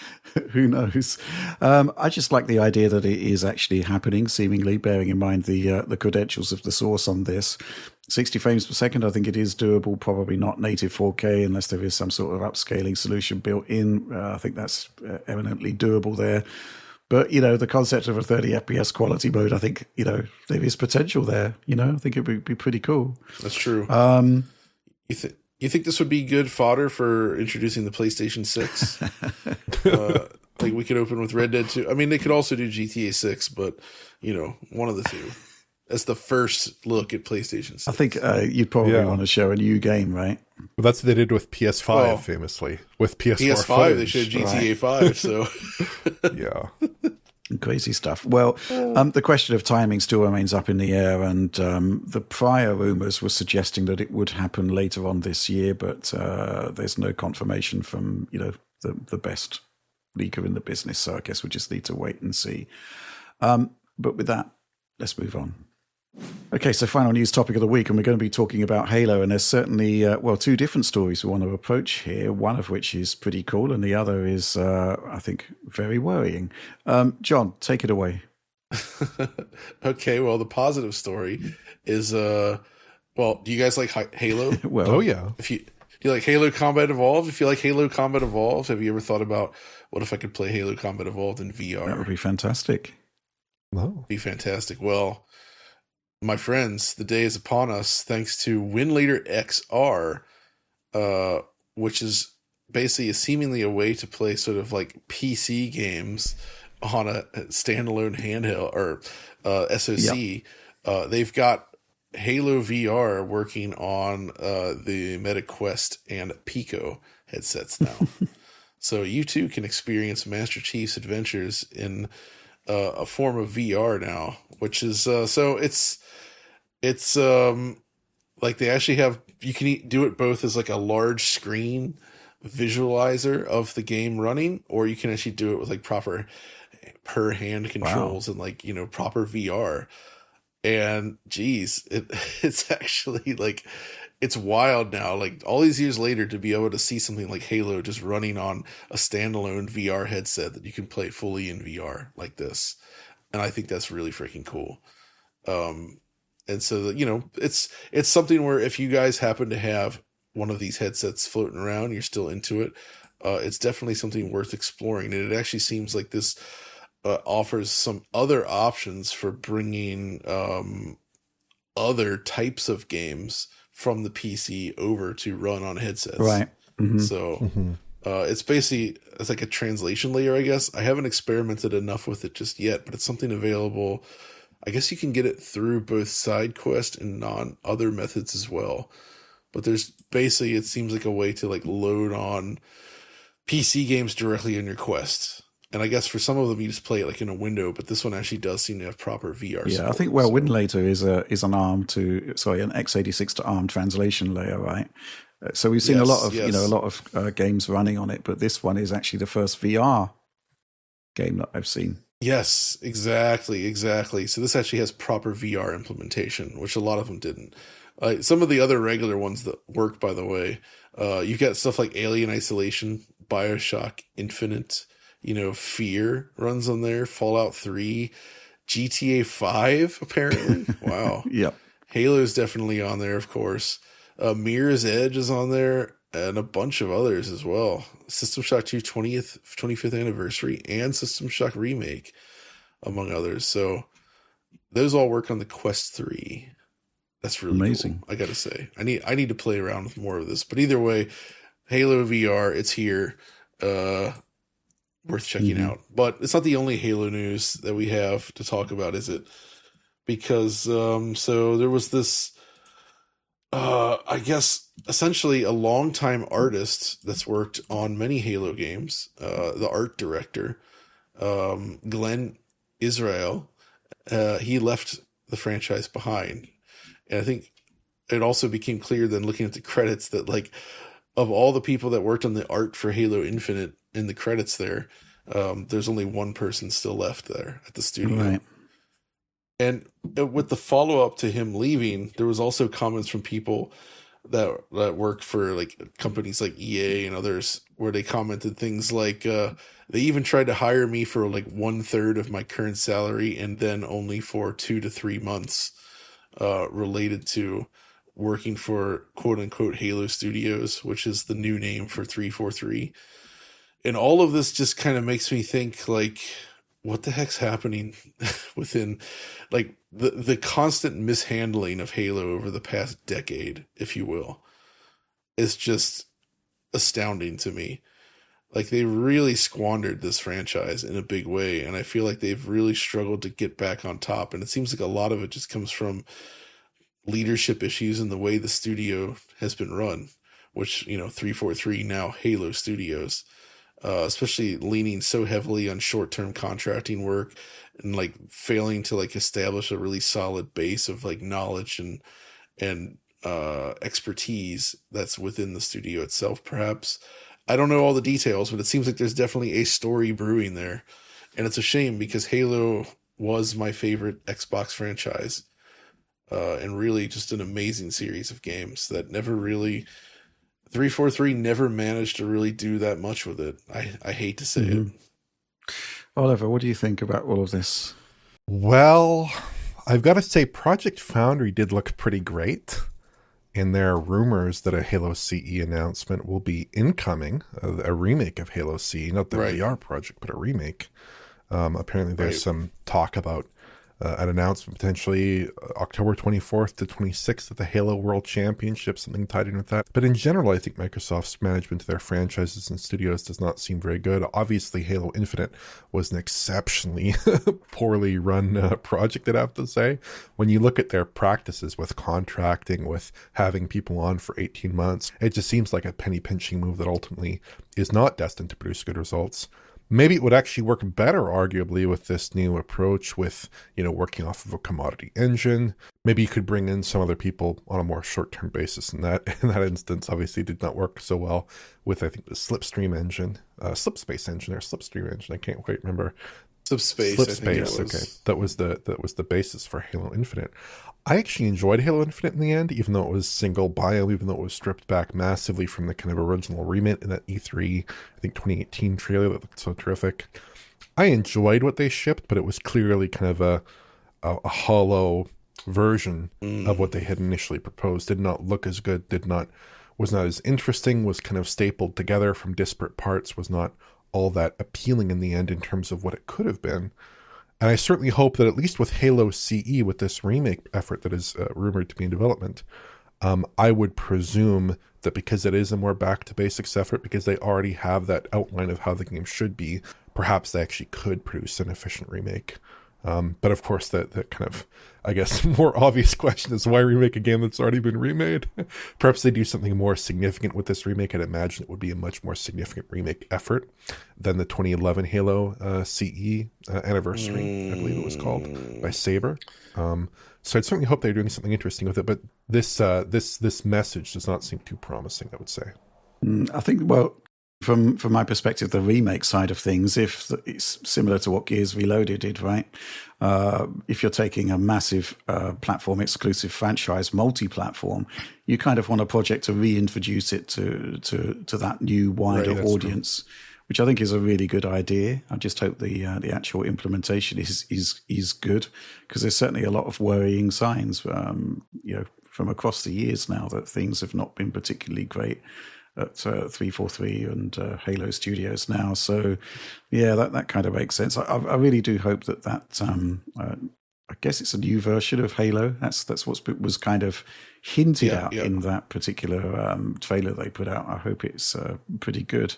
who knows? Um, I just like the idea that it is actually happening, seemingly, bearing in mind the uh, the credentials of the source on this. sixty frames per second, I think it is doable, probably not native four K unless there is some sort of upscaling solution built in. Uh, I think that's uh, eminently doable there. But, you know, the concept of a thirty F P S quality mode, I think, you know, there is potential there. You know, I think it would be pretty cool. That's true. Um, You think You think this would be good fodder for introducing the PlayStation six? uh, like we could open with Red Dead two. I mean, they could also do G T A six, but you know, one of the two. That's the first look at PlayStation six. I think uh, you'd probably Yeah. want to show a new game, right? Well, that's what they did with P S five, Well, famously. With P S four P S five, they footage. showed G T A right. five, so Yeah. Crazy stuff. Well, um, the question of timing still remains up in the air, and um, the prior rumours were suggesting that it would happen later on this year, but uh, there's no confirmation from you know the the best leaker in the business. So I guess we just need to wait and see. Um, but with that, let's move on. Okay, so final news topic of the week, and we're going to be talking about Halo, and there's certainly, uh, well, two different stories we want to approach here, one of which is pretty cool, and the other is, uh, I think, very worrying. Um, John, take it away. okay. Well, the positive story is, uh, well, do you guys like Hi- Halo? Well, Oh, yeah. If you do you like Halo Combat Evolved? If you like Halo Combat Evolved, have you ever thought about what if I could play Halo Combat Evolved in V R? that would be fantastic. No. Be fantastic. Well, my friends, the day is upon us thanks to Winlator X R, uh, which is basically a seemingly a way to play sort of like P C games on a standalone handheld or uh, S O C. Yep. Uh, they've got Halo V R working on uh, the MetaQuest and Pico headsets now. So you too can experience Master Chief's adventures in uh, a form of V R now, which is uh, so it's it's um like they actually have you can do it both as like a large screen visualizer of the game running, or you can actually do it with like proper per hand controls wow. and like you know proper V R. And geez, it it's actually like it's wild now. Like all these years later, to be able to see something like Halo just running on a standalone V R headset that you can play fully in V R like this, and I think that's really freaking cool. Um, and so that, you know, it's it's something where if you guys happen to have one of these headsets floating around, you're still into it. Uh, it's definitely something worth exploring, and it actually seems like this uh, offers some other options for bringing um, other types of games from the P C over to run on headsets. Right. Mm-hmm. So Mm-hmm. uh, it's basically it's like a translation layer, I guess. I haven't experimented enough with it just yet, but it's something available. I guess you can get it through both SideQuest and non other methods as well. But there's basically, it seems like a way to like load on P C games directly in your Quest. And I guess for some of them you just play it like in a window, but this one actually does seem to have proper V R. Yeah, support, I think well, so. Winlator is a is an ARM to sorry an x eighty-six to ARM translation layer, right? Uh, so we've seen yes, a lot of yes. you know a lot of uh, games running on it, but this one is actually the first V R game that I've seen. Yes, exactly, exactly. So this actually has proper V R implementation, which a lot of them didn't. Uh, some of the other regular ones that work, by the way, uh, you get stuff like Alien Isolation, BioShock Infinite, you know, Fear runs on there, Fallout three, G T A five, apparently. Wow. Yep. Halo's definitely on there, of course. Uh, Mirror's Edge is on there, and a bunch of others as well. System Shock two twentieth, twenty-fifth anniversary, and System Shock Remake, among others. So those all work on the Quest three. That's really amazing. Cool, I gotta say. I need I need to play around with more of this. But either way, Halo V R, it's here. Uh, worth checking mm-hmm. out. But it's not the only Halo news that we have to talk about, is it? Because um, so there was this. Uh, I guess essentially a longtime artist that's worked on many Halo games, uh, the art director, um, Glenn Israel, uh, he left the franchise behind. And I think it also became clear then looking at the credits that like of all the people that worked on the art for Halo Infinite in the credits there, um, there's only one person still left there at the studio. Right. And with the follow-up to him leaving, there was also comments from people that that work for like companies like E A and others where they commented things like, uh, they even tried to hire me for like one third of my current salary and then only for two to three months uh, related to working for quote-unquote Halo Studios, which is the new name for three forty-three. And all of this just kind of makes me think like, what the heck's happening within like the, the constant mishandling of Halo over the past decade, if you will. is just astounding to me. Like, they really squandered this franchise in a big way, and I feel like they've really struggled to get back on top. And it seems like a lot of it just comes from leadership issues in the way the studio has been run, which, you know, three forty-three, now Halo Studios, uh, especially leaning so heavily on short-term contracting work and like failing to like establish a really solid base of like knowledge and, and, uh, expertise that's within the studio itself, perhaps. I don't know all the details, but it seems like there's definitely a story brewing there. And it's a shame because Halo was my favorite Xbox franchise. Uh, and really just an amazing series of games that never really, three forty-three never managed to really do that much with it. I, I hate to say mm-hmm. it. Oliver, what do you think about all of this? Well, I've got to say Project Foundry did look pretty great. And there are rumors that a Halo C E announcement will be incoming, a, a remake of Halo C E, not the right. V R project, but a remake. Um, apparently there's right. some talk about uh, an announcement potentially October twenty-fourth to twenty-sixth at the Halo World Championship, something tied in with that. But in general, I think Microsoft's management of their franchises and studios does not seem very good. Obviously, Halo Infinite was an exceptionally poorly run uh, project, I'd have to say. When you look at their practices with contracting, with having people on for eighteen months, it just seems like a penny pinching move that ultimately is not destined to produce good results. Maybe it would actually work better, arguably, with this new approach with, you know, working off of a commodity engine. Maybe you could bring in some other people on a more short-term basis. And that, in that instance, obviously did not work so well with, I think, the Slipstream engine, uh, Slipspace engine or Slipstream engine. I can't quite remember. Slipspace. Slipspace. Okay, that was the that was the basis for Halo Infinite. I actually enjoyed Halo Infinite in the end, even though it was single biome, even though it was stripped back massively from the kind of original remit in that E three, I think twenty eighteen trailer that looked so terrific. I enjoyed what they shipped, but it was clearly kind of a a, a hollow version mm. of what they had initially proposed. Did not look as good, did not was not as interesting, was kind of stapled together from disparate parts, was not all that appealing in the end in terms of what it could have been. And I certainly hope that at least with Halo C E, with this remake effort that is uh, rumored to be in development, um, I would presume that because it is a more back-to-basics effort, because they already have that outline of how the game should be, perhaps they actually could produce an efficient remake. Um, but of course, that that kind of, I guess, more obvious question is why remake a game that's already been remade? Perhaps they do something more significant with this remake. I'd imagine it would be a much more significant remake effort than the twenty eleven Halo uh, C E uh, anniversary, mm. I believe it was called, by Saber. Um, so I'd certainly hope they're doing something interesting with it. But this uh, this this message does not seem too promising, I would say. Mm, I think, well, From from my perspective, the remake side of things, if the, it's similar to what Gears Reloaded did, right? Uh, if you're taking a massive uh, platform-exclusive franchise, multi-platform, you kind of want a project to reintroduce it to to to that new wider right, audience, true. Which I think is a really good idea. I just hope the uh, the actual implementation is is is good, because there's certainly a lot of worrying signs, um, you know, from across the years now that things have not been particularly great at uh, three forty-three and uh, Halo Studios now. So, yeah, that, that kind of makes sense. I, I really do hope that that, um, uh, I guess it's a new version of Halo. That's that's what was kind of hinted yeah, at yeah. in that particular um, trailer they put out. I hope it's uh, pretty good.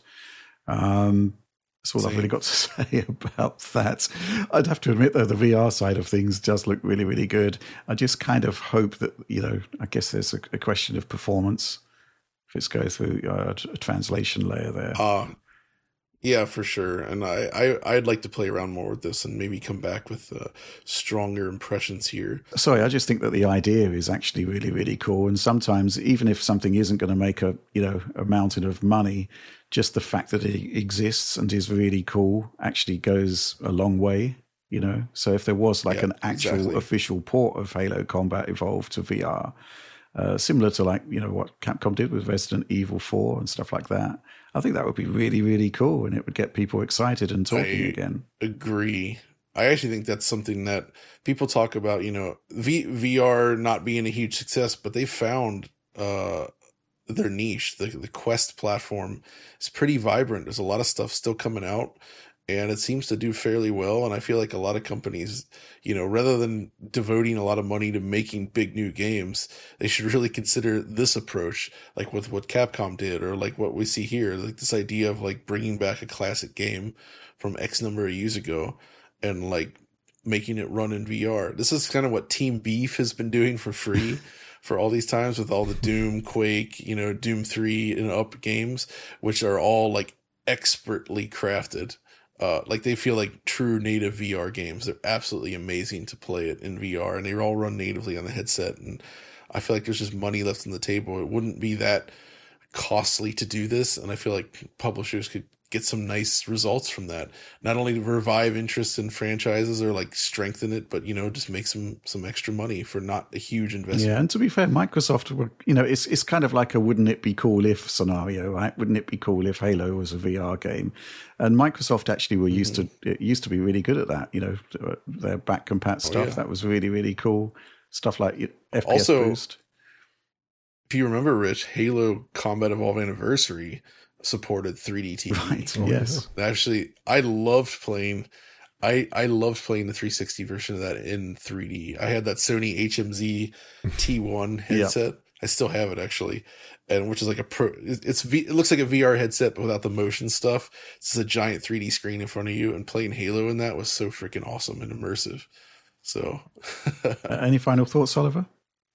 Um, that's all Same. I've really got to say about that. I'd have to admit, though, the V R side of things does look really, really good. I just kind of hope that, you know, I guess there's a, a question of performance. If it's go through uh, a translation layer there. Uh, yeah, for sure. And I, I, I'd like to play around more with this and maybe come back with uh, stronger impressions here. Sorry, I just think that the idea is actually really, really cool. And sometimes, even if something isn't going to make a, you know, a mountain of money, just the fact that it exists and is really cool actually goes a long way, you know? So if there was like yeah, an actual exactly. official port of Halo Combat Evolved to V R, Uh, similar to like, you know, what Capcom did with Resident Evil four and stuff like that. I think that would be really, really cool, and it would get people excited and talking I again. Agree. I actually think that's something that people talk about, you know, v- VR not being a huge success, but they found uh, their niche. The, the Quest platform is pretty vibrant. There's a lot of stuff still coming out, and it seems to do fairly well. And I feel like a lot of companies, you know, rather than devoting a lot of money to making big new games, they should really consider this approach, like with what Capcom did, or like what we see here, like this idea of like bringing back a classic game from X number of years ago and like making it run in V R. This is kind of what Team Beef has been doing for free for all these times with all the Doom, Quake, you know, Doom three and up games, which are all like expertly crafted. Uh, like they feel like true native V R games. They're absolutely amazing to play it in V R, and they all run natively on the headset. And I feel like there's just money left on the table. It wouldn't be that costly to do this, and I feel like publishers could get some nice results from that. Not only to revive interest in franchises or like strengthen it, but, you know, just make some some extra money for not a huge investment. Yeah, and to be fair, Microsoft, you know, it's it's kind of like a wouldn't it be cool if scenario, right? Wouldn't it be cool if Halo was a V R game? And Microsoft actually were used mm-hmm. to it used to be really good at that. You know, their back compat stuff, oh, yeah. that was really really cool. Stuff like F P S also, Boost. If you remember, Rich, Halo Combat Evolved Anniversary supported three D T V. Right. Oh, yes. Actually, I loved playing. I I loved playing the three sixty version of that in three D. I had that Sony H M Z T one headset. Yep. I still have it actually, and which is like a pro. It's v, it looks like a V R headset, but without the motion stuff. It's a giant three D screen in front of you, and playing Halo in that was so freaking awesome and immersive. So, uh, any final thoughts, Oliver?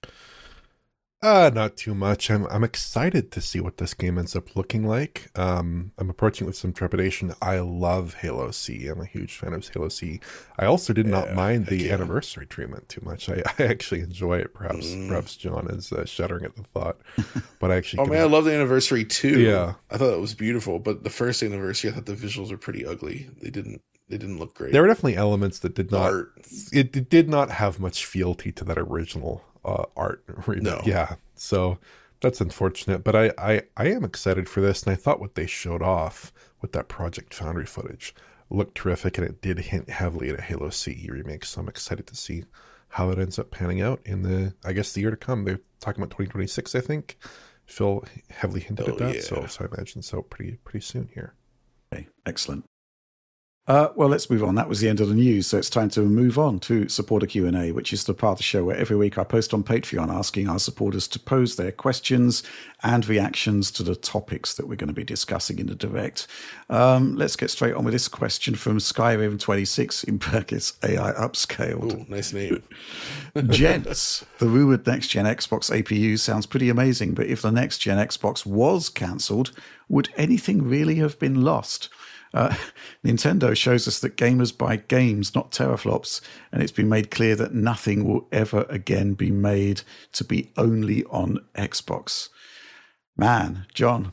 Uh, not too much. I'm I'm excited to see what this game ends up looking like. Um, I'm approaching it with some trepidation. I love Halo C. I'm a huge fan of Halo C. I also did not yeah, mind the yeah. anniversary treatment too much. I, I actually enjoy it. Perhaps mm. perhaps John is uh, shuddering at the thought, but I actually. oh man, I love the anniversary too. Yeah, I thought it was beautiful. But the first anniversary, I thought the visuals were pretty ugly. They didn't. They didn't look great. There were definitely elements that did not. It, it did not have much fealty to that original uh, art. No. Yeah. So that's unfortunate. But I, I, I am excited for this. And I thought what they showed off with that Project Foundry footage looked terrific. And it did hint heavily at a Halo C E remake. So I'm excited to see how it ends up panning out in the, I guess, the year to come. They're talking about twenty twenty-six, I think. Phil heavily hinted oh, at that. Yeah. So, so I imagine so pretty, pretty soon here. Okay. Excellent. Uh, well, let's move on. That was the end of the news, so it's time to move on to Supporter Q and A, which is the part of the show where every week I post on Patreon asking our supporters to pose their questions and reactions to the topics that we're going to be discussing in the Direct. Um, let's get straight on with this question from Skyrim twenty-six in brackets A I upscaled. Ooh, nice name. Gents, the rumored next-gen Xbox A P U sounds pretty amazing, but if the next-gen Xbox was cancelled, would anything really have been lost? Uh, Nintendo shows us that gamers buy games, not teraflops, and it's been made clear that nothing will ever again be made to be only on Xbox. Man, John.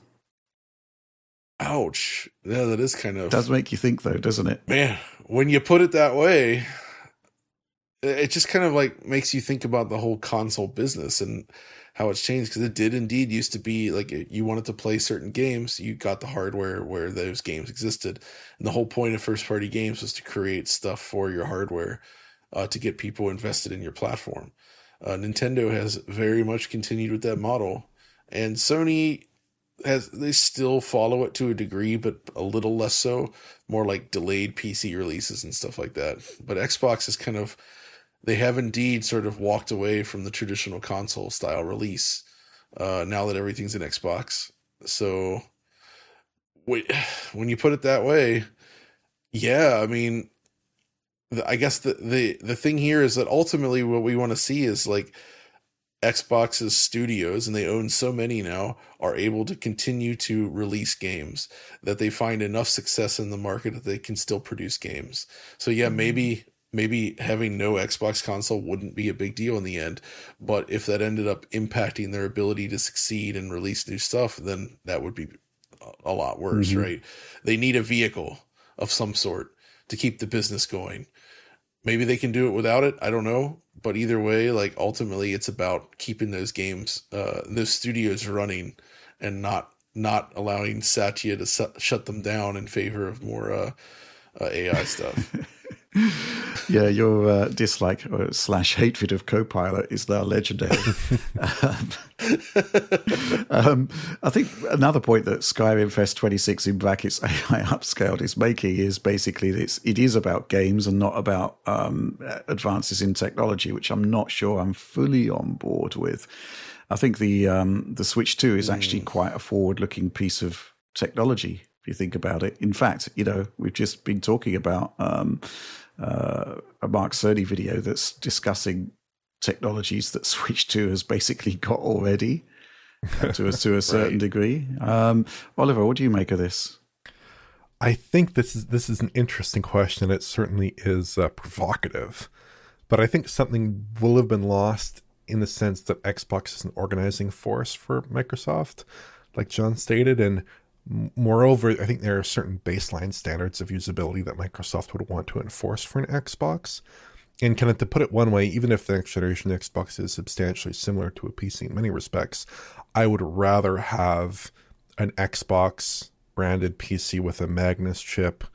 Ouch. Yeah, that is kind of... It does make you think, though, doesn't it? Man, when you put it that way, it just kind of like makes you think about the whole console business and how it's changed, because it did indeed used to be like you wanted to play certain games, you got the hardware where those games existed. And the whole point of first party games was to create stuff for your hardware uh, to get people invested in your platform. Uh, Nintendo has very much continued with that model, and Sony has, they still follow it to a degree, but a little less so, more like delayed P C releases and stuff like that. But Xbox is kind of, they have indeed sort of walked away from the traditional console style release uh, now that everything's in Xbox. So wait, when you put it that way, yeah, I mean, the, I guess the, the, the thing here is that ultimately what we want to see is like Xbox's studios, and they own so many now, are able to continue to release games, that they find enough success in the market that they can still produce games. So yeah, maybe... Maybe having no Xbox console wouldn't be a big deal in the end, but if that ended up impacting their ability to succeed and release new stuff, then that would be a lot worse, mm-hmm. right? They need a vehicle of some sort to keep the business going. Maybe they can do it without it. I don't know. But either way, like ultimately it's about keeping those games, uh, those studios running, and not, not allowing Satya to su- shut them down in favor of more uh, uh, A I stuff. Yeah, your uh, dislike or slash hatred of Copilot is now legendary. um, um, I think another point that Skyrim Fest twenty-six in brackets A I Upscaled is making is basically that it's, it is about games and not about um, advances in technology, which I'm not sure I'm fully on board with. I think the um, the Switch two is actually mm. quite a forward-looking piece of technology, if you think about it. In fact, you know, we've just been talking about um, uh, a Mark Cerny video that's discussing technologies that Switch two has basically got already to a, to a certain right. degree. Um, Oliver, what do you make of this? I think this is this is an interesting question. It certainly is uh, provocative, but I think something will have been lost in the sense that Xbox is an organizing force for Microsoft, like John stated, and moreover, I think there are certain baseline standards of usability that Microsoft would want to enforce for an Xbox. And kind of to put it one way, even if the next generation Xbox is substantially similar to a P C in many respects, I would rather have an Xbox branded P C with a Magnus chip.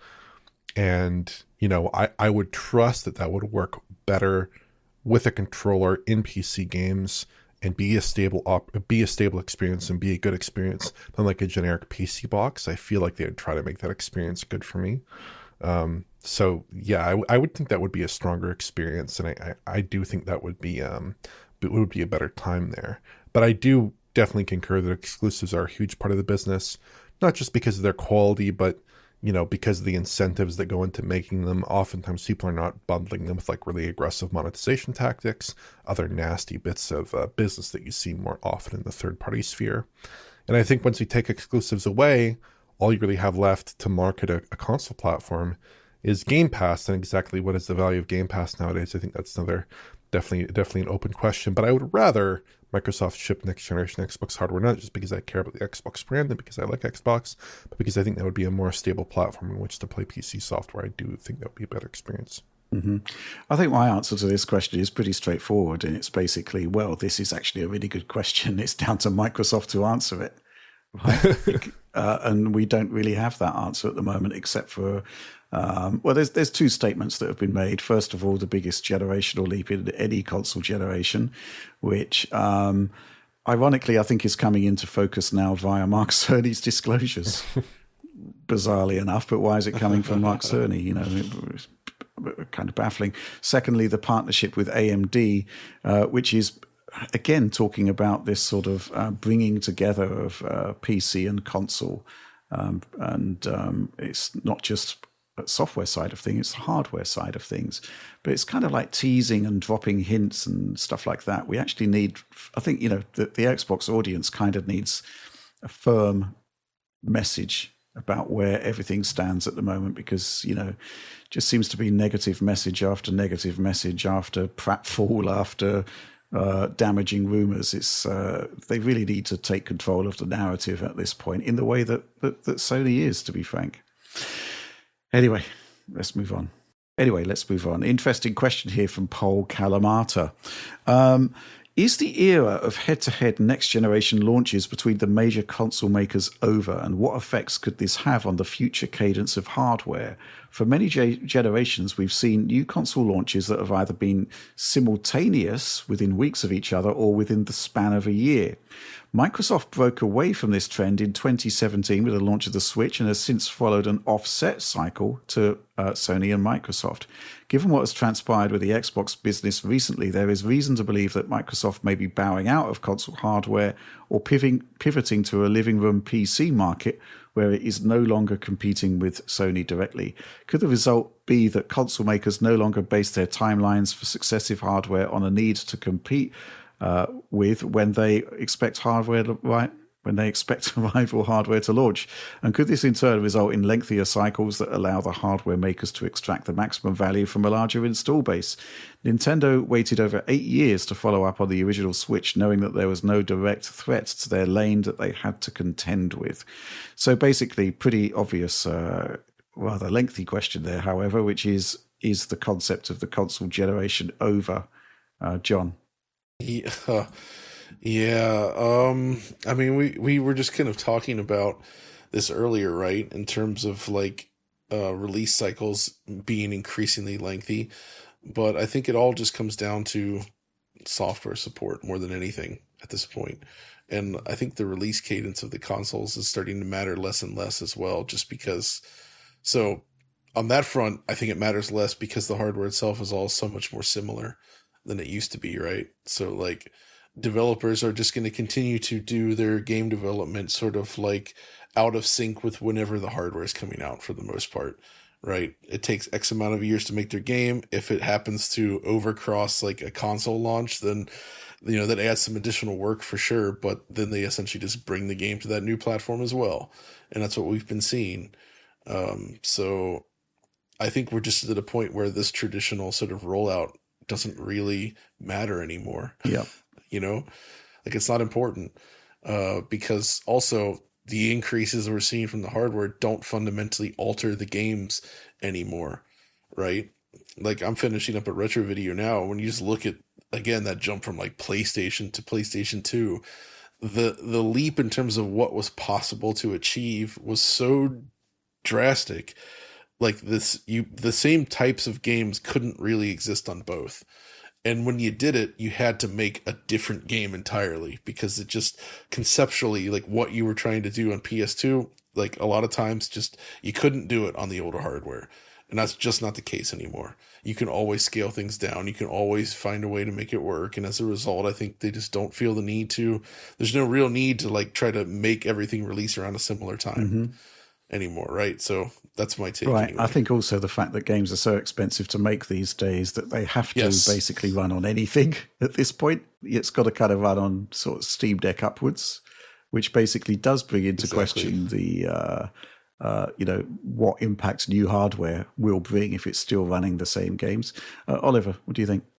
And, you know, I, I would trust that that would work better with a controller in P C games and be a stable op- be a stable experience and be a good experience than like a generic P C box. I feel like they would try to make that experience good for me. Um, so yeah, I, I would think that would be a stronger experience, and I, I, I do think that would be um it would be a better time there. But I do definitely concur that exclusives are a huge part of the business, not just because of their quality, but you know, because of the incentives that go into making them. Oftentimes people are not bundling them with like really aggressive monetization tactics, other nasty bits of uh, business that you see more often in the third party sphere. And I think once you take exclusives away, all you really have left to market a, a console platform is Game Pass. And exactly what is the value of Game Pass nowadays? I think that's another definitely definitely an open question. But I would rather Microsoft ship next generation Xbox hardware, not just because I care about the Xbox brand and because I like Xbox, but because I think that would be a more stable platform in which to play P C software. I do think that would be a better experience. Mm-hmm. I think my answer to this question is pretty straightforward, and it's basically, well, this is actually a really good question. It's down to Microsoft to answer it. Right? uh, and we don't really have that answer at the moment, except for um, well, there's there's two statements that have been made. First of all, the biggest generational leap in any console generation, which um, ironically I think is coming into focus now via Mark Cerny's disclosures. Bizarrely enough, but why is it coming from Mark Cerny? You know, it's kind of baffling. Secondly, the partnership with A M D, uh, which is again talking about this sort of uh, bringing together of uh, P C and console, um, and um, it's not just software side of things, it's the hardware side of things, but it's kind of like teasing and dropping hints and stuff like that. We actually need, I think, you know, the, the Xbox audience kind of needs a firm message about where everything stands at the moment, because, you know, just seems to be negative message after negative message after pratfall after uh, damaging rumors. It's uh, they really need to take control of the narrative at this point in the way that, that, that Sony is, to be frank. Anyway, let's move on. Anyway, let's move on. Interesting question here from Paul Calamata. Um, is the era of head-to-head next-generation launches between the major console makers over, and what effects could this have on the future cadence of hardware? For many ge- generations, we've seen new console launches that have either been simultaneous within weeks of each other or within the span of a year. Microsoft broke away from this trend in twenty seventeen with the launch of the Switch and has since followed an offset cycle to uh, Sony and Microsoft. Given what has transpired with the Xbox business recently, there is reason to believe that Microsoft may be bowing out of console hardware or pivoting, pivoting to a living room P C market where it is no longer competing with Sony directly. Could the result be that console makers no longer base their timelines for successive hardware on a need to compete Uh, with when they expect hardware to, right when they expect rival hardware to launch? And could this in turn result in lengthier cycles that allow the hardware makers to extract the maximum value from a larger install base? Nintendo waited over eight years to follow up on the original Switch, knowing that there was no direct threat to their lane that they had to contend with. So basically, pretty obvious, uh, rather lengthy question there, however, which is, is the concept of the console generation over? Uh, John? Yeah, yeah. Um, I mean, we, we were just kind of talking about this earlier, right? In terms of like uh, release cycles being increasingly lengthy, but I think it all just comes down to software support more than anything. at this point. And I think the release cadence of the consoles is starting to matter less and less as well, just because. So on that front, I think it matters less because the hardware itself is all so much more similar than it used to be, right? So like developers are just going to continue to do their game development sort of like out of sync with whenever the hardware is coming out for the most part, right? It takes X amount of years to make their game. If it happens to overcross like a console launch, then you know, that adds some additional work for sure, but then they essentially just bring the game to that new platform as well. And that's what we've been seeing. Um, so I think we're just at a point where this traditional sort of rollout doesn't really matter anymore. Yeah. You know, like it's not important, uh, because also the increases we're seeing from the hardware don't fundamentally alter the games anymore. Right. Like I'm finishing up a retro video now. When you just look at, again, that jump from like PlayStation to PlayStation two, the the leap in terms of what was possible to achieve was so drastic. Like this, you the same types of games couldn't really exist on both. And when you did it, you had to make a different game entirely because it just conceptually, like what you were trying to do on P S two, like a lot of times just you couldn't do it on the older hardware. And that's just not the case anymore. You can always scale things down. You can always find a way to make it work. And as a result, I think they just don't feel the need to, there's no real need to like try to make everything release around a similar time mm-hmm. anymore. Right. So that's my take. Right. Anyway. I think also the fact that games are so expensive to make these days that they have to yes. basically run on anything at this point. It's got to kind of run on sort of Steam Deck upwards, which basically does bring into exactly. question the, uh, Uh, you know, what impact new hardware will bring if it's still running the same games. Uh, Oliver, what do you think?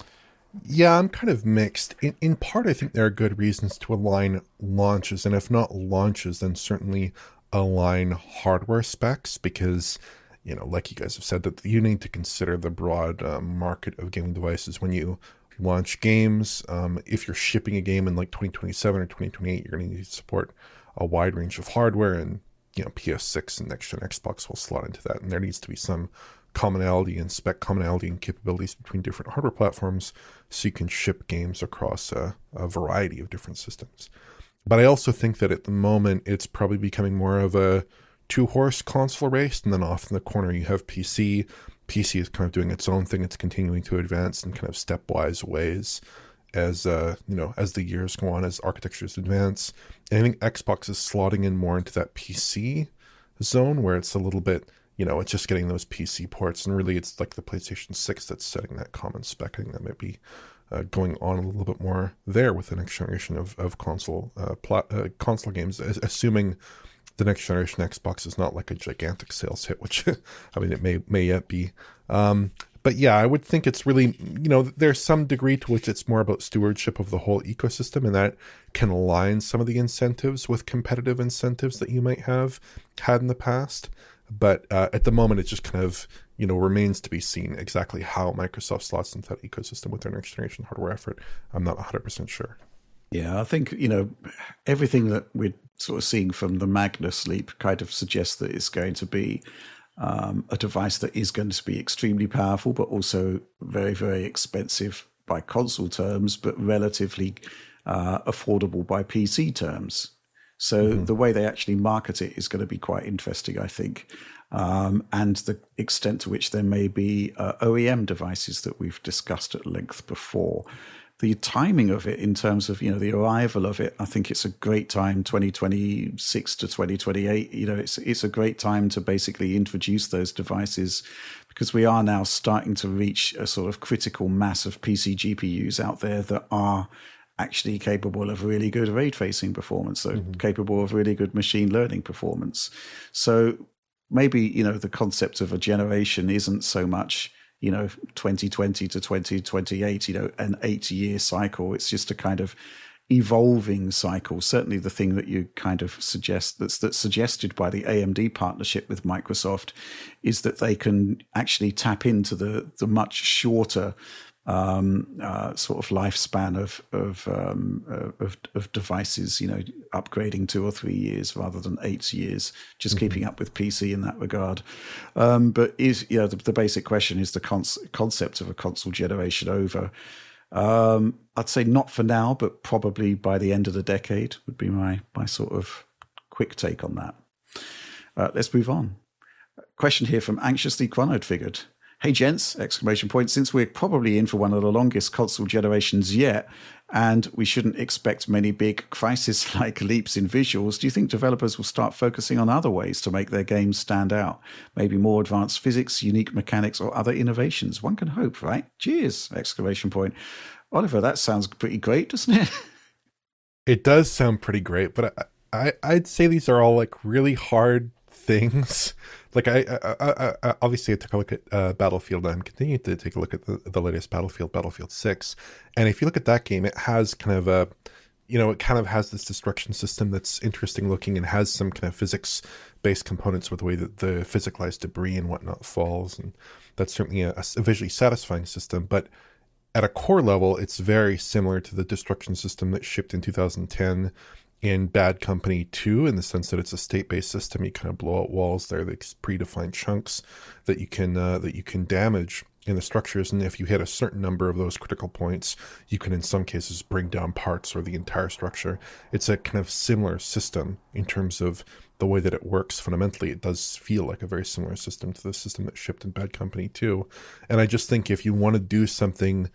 Yeah, I'm kind of mixed. In, in part, I think there are good reasons to align launches, and if not launches, then certainly align hardware specs, because, you know, like you guys have said, that you need to consider the broad uh, market of gaming devices when you launch games. Um, if you're shipping a game in like twenty twenty-seven or twenty twenty-eight, you're going to need to support a wide range of hardware, and you know, P S six and next-gen Xbox will slot into that. And there needs to be some commonality and spec commonality and capabilities between different hardware platforms so you can ship games across a, a variety of different systems. But I also think that at the moment, it's probably becoming more of a two-horse console race, and then off in the corner you have P C. P C is kind of doing its own thing. It's continuing to advance in kind of stepwise ways as uh, you know, as the years go on, as architectures advance. And I think Xbox is slotting in more into that P C zone where it's a little bit, you know, it's just getting those P C ports, and really it's like the PlayStation six that's setting that common spec. I think that might be uh, going on a little bit more there with the next generation of, of console uh, plat- uh, console games, assuming the next generation Xbox is not like a gigantic sales hit, which I mean, it may may yet be. Um, But yeah, I would think it's really, you know, there's some degree to which it's more about stewardship of the whole ecosystem, and that can align some of the incentives with competitive incentives that you might have had in the past. But uh, at the moment, it just kind of, you know, remains to be seen exactly how Microsoft slots into that ecosystem with their next generation hardware effort. I'm not one hundred percent sure. Yeah, I think, you know, everything that we're sort of seeing from the Magnus Leap kind of suggests that it's going to be Um, a device that is going to be extremely powerful, but also very, very expensive by console terms, but relatively uh, affordable by P C terms. So mm-hmm. the way they actually market it is going to be quite interesting, I think. Um, and the extent to which there may be uh, O E M devices that we've discussed at length before. The timing of it in terms of, you know, the arrival of it, I think it's a great time, twenty twenty-six to twenty twenty-eight, you know, it's it's a great time to basically introduce those devices, because we are now starting to reach a sort of critical mass of P C G P Us out there that are actually capable of really good ray tracing performance, so mm-hmm. capable of really good machine learning performance. So maybe, you know, the concept of a generation isn't so much, you know, twenty twenty to twenty twenty-eight, you know, an eight-year cycle. It's just a kind of evolving cycle. Certainly the thing that you kind of suggest, that's, that's suggested by the A M D partnership with Microsoft, is that they can actually tap into the, the much shorter um, uh, sort of lifespan of of, um, uh, of of devices, you know, upgrading two or three years rather than eight years, just mm-hmm. keeping up with P C in that regard. Um, but is, you know, the, the basic question is the con- concept of a console generation over. Um, I'd say not for now, but probably by the end of the decade would be my my sort of quick take on that. Uh, let's move on. Question here from Anxiously Chronoed Figured. Hey gents, exclamation point, since we're probably in for one of the longest console generations yet, and we shouldn't expect many big crisis-like leaps in visuals, do you think developers will start focusing on other ways to make their games stand out? Maybe more advanced physics, unique mechanics, or other innovations? One can hope, right? Cheers, exclamation point. Oliver, that sounds pretty great, doesn't it? It does sound pretty great, but I, I, I'd say these are all like really hard things. Like I, I, I, I obviously I took a look at uh, Battlefield, and I'm continuing to take a look at the, the latest Battlefield, Battlefield six, and if you look at that game, it has kind of a, you know, it kind of has this destruction system that's interesting looking and has some kind of physics-based components with the way that the physicalized debris and whatnot falls, and that's certainly a, a visually satisfying system. But at a core level, it's very similar to the destruction system that shipped in two thousand ten. In Bad Company two, in the sense that it's a state-based system. You kind of blow out walls there, like predefined chunks that you can uh, that you can damage in the structures, and if you hit a certain number of those critical points, you can in some cases bring down parts or the entire structure. It's a kind of similar system in terms of the way that it works. Fundamentally, it does feel like a very similar system to the system that shipped in Bad Company two. And I just think if you want to do something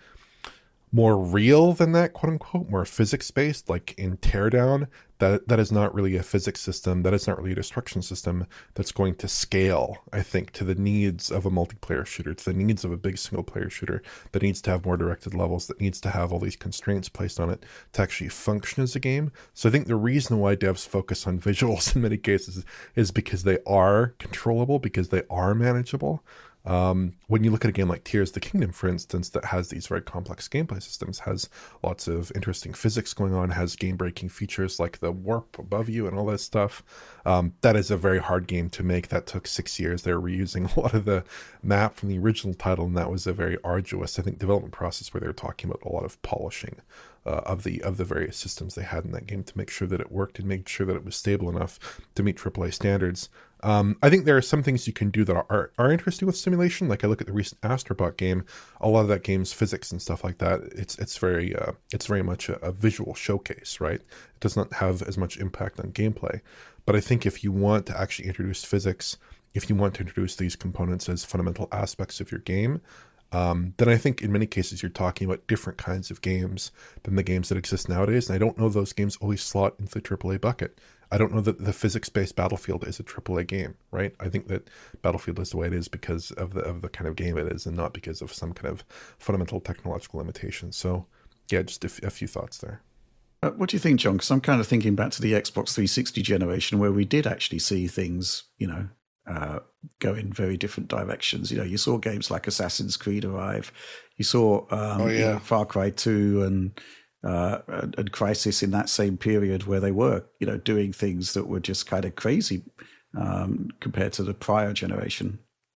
more real than that, quote unquote, more physics based, like in Teardown, that that is not really a physics system. That is not really a destruction system that's going to scale, I think, to the needs of a multiplayer shooter, to the needs of a big single player shooter that needs to have more directed levels, that needs to have all these constraints placed on it to actually function as a game. So I think the reason why devs focus on visuals in many cases is because they are controllable, because they are manageable. Um, when you look at a game like Tears of the Kingdom, for instance, that has these very complex gameplay systems, has lots of interesting physics going on, has game-breaking features like the warp above you and all that stuff, um, that is a very hard game to make. That took six years. They were reusing a lot of the map from the original title, and that was a very arduous, I think, development process where they were talking about a lot of polishing uh, of the of the various systems they had in that game to make sure that it worked and make sure that it was stable enough to meet triple A standards. Um, I think there are some things you can do that are, are interesting with simulation. Like I look at the recent Astrobot game, a lot of that game's physics and stuff like that. It's it's very uh, it's very much a, a visual showcase, right? It does not have as much impact on gameplay. But I think if you want to actually introduce physics, if you want to introduce these components as fundamental aspects of your game, um, then I think in many cases you're talking about different kinds of games than the games that exist nowadays. And I don't know those games always slot into the triple A bucket. I don't know that the physics-based Battlefield is a triple A game, right? I think that Battlefield is the way it is because of the of the kind of game it is, and not because of some kind of fundamental technological limitation. So, yeah, just a, f- a few thoughts there. Uh, what do you think, John? Because I'm kind of thinking back to the Xbox three sixty generation where we did actually see things, you know, uh, go in very different directions. You know, you saw games like Assassin's Creed arrive. You saw um, oh, yeah. you know, Far Cry two and... Uh, and, and Crysis in that same period where they were, you know, doing things that were just kind of crazy um, compared to the prior generation.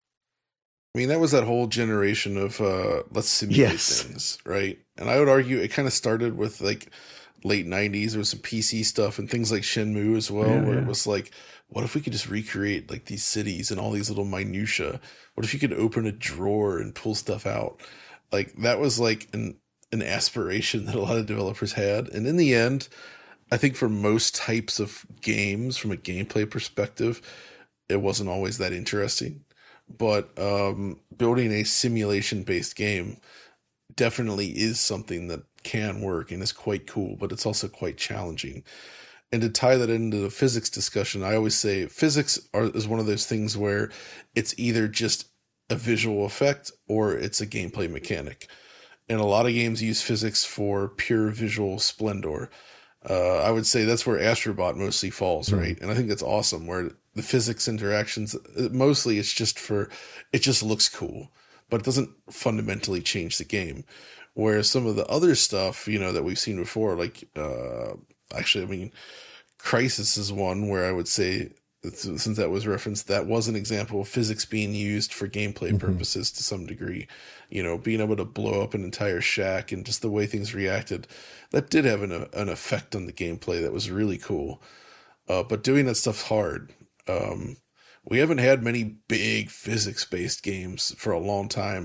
I mean, that was that whole generation of uh, let's simulate yes. things, right? And I would argue it kind of started with like late nineties. There was some P C stuff and things like Shenmue as well, yeah, where yeah. it was like, what if we could just recreate like these cities and all these little minutia? What if you could open a drawer and pull stuff out? Like that was like an an aspiration that a lot of developers had. And in the end, I think for most types of games, from a gameplay perspective, it wasn't always that interesting. But um, building a simulation-based game definitely is something that can work and is quite cool, but it's also quite challenging. And to tie that into the physics discussion, I always say physics are, is one of those things where it's either just a visual effect or it's a gameplay mechanic. And a lot of games use physics for pure visual splendor. Uh, I would say that's where Astrobot mostly falls, mm-hmm. right? And I think that's awesome, where the physics interactions, mostly it's just for, it just looks cool, but it doesn't fundamentally change the game. Whereas some of the other stuff, you know, that we've seen before, like, uh, actually, I mean, Crysis is one where I would say, since that was referenced, that was an example of physics being used for gameplay mm-hmm. purposes to some degree. You know, being able to blow up an entire shack and just the way things reacted, that did have an an effect on the gameplay that was really cool. Uh, but doing that stuff's hard. Um, we haven't had many big physics-based games for a long time.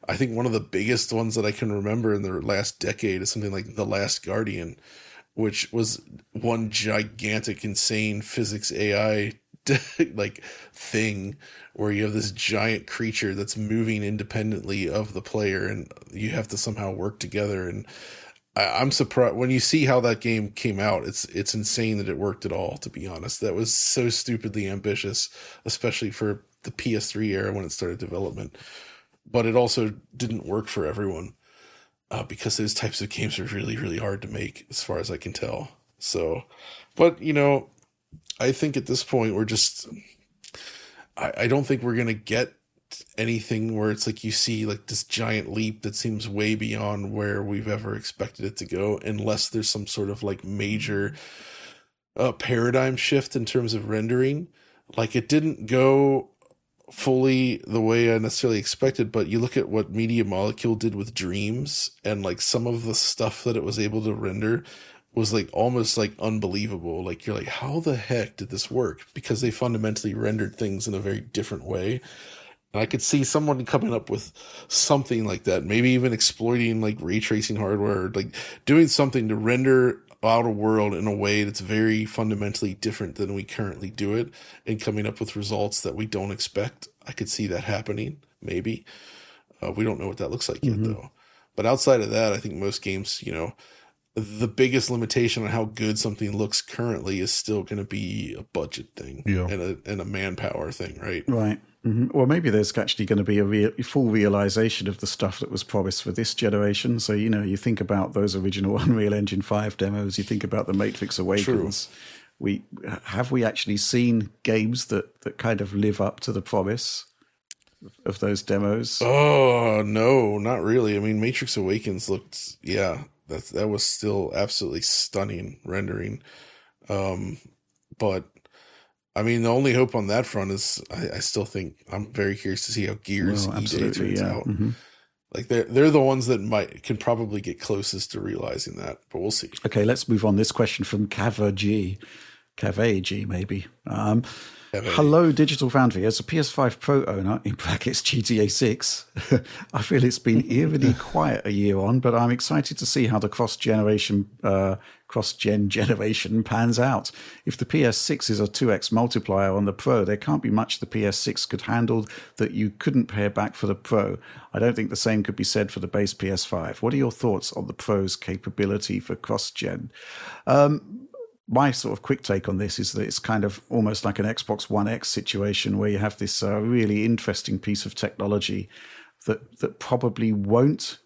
I think one of the biggest ones that I can remember in the last decade is something like The Last Guardian, which was one gigantic, insane physics A I like thing where you have this giant creature that's moving independently of the player, and you have to somehow work together. And I, I'm surprised when you see how that game came out. It's it's insane that it worked at all. To be honest, that was so stupidly ambitious, especially for the P S three era when it started development. But it also didn't work for everyone uh, because those types of games are really, really hard to make, as far as I can tell. So, but you know, I think at this point we're just, I, I don't think we're going to get anything where it's like you see like this giant leap that seems way beyond where we've ever expected it to go, unless there's some sort of like major uh, paradigm shift in terms of rendering. Like it didn't go fully the way I necessarily expected, but you look at what Media Molecule did with Dreams, and like some of the stuff that it was able to render was like almost like unbelievable. Like you're like, how the heck did this work? Because they fundamentally rendered things in a very different way. And I could see someone coming up with something like that, maybe even exploiting like ray tracing hardware, or like doing something to render Outer World in a way that's very fundamentally different than we currently do it, and coming up with results that we don't expect. I could see that happening, maybe. Uh, we don't know what that looks like mm-hmm. yet, though. But outside of that, I think most games, you know, the biggest limitation on how good something looks currently is still going to be a budget thing yeah. and a and a manpower thing, right? Right. Mm-hmm. Well, maybe there's actually going to be a real, full realization of the stuff that was promised for this generation. So, you know, you think about those original Unreal Engine five demos, you think about the Matrix Awakens. True. We have we actually seen games that, that kind of live up to the promise of those demos? Oh, no, not really. I mean, Matrix Awakens looked, yeah, that, that was still absolutely stunning rendering. Um, but I mean, the only hope on that front is I, I still think I'm very curious to see how Gears well, E Day turns yeah. out. Mm-hmm. Like they're they're the ones that might can probably get closest to realizing that, but we'll see. Okay, let's move on. This question from Cava G, Cava G maybe. Um, Hello, Digital Foundry. As a P S five Pro owner, in brackets G T A six, I feel it's been eerily quiet a year on, but I'm excited to see how the cross-generation, uh, cross-gen generation pans out. If the P S six is a two x multiplier on the Pro, there can't be much the P S six could handle that you couldn't pare back for the Pro. I don't think the same could be said for the base P S five. What are your thoughts on the Pro's capability for cross-gen? Um, My sort of quick take on this is that it's kind of almost like an Xbox One X situation where you have this uh, really interesting piece of technology that that probably won't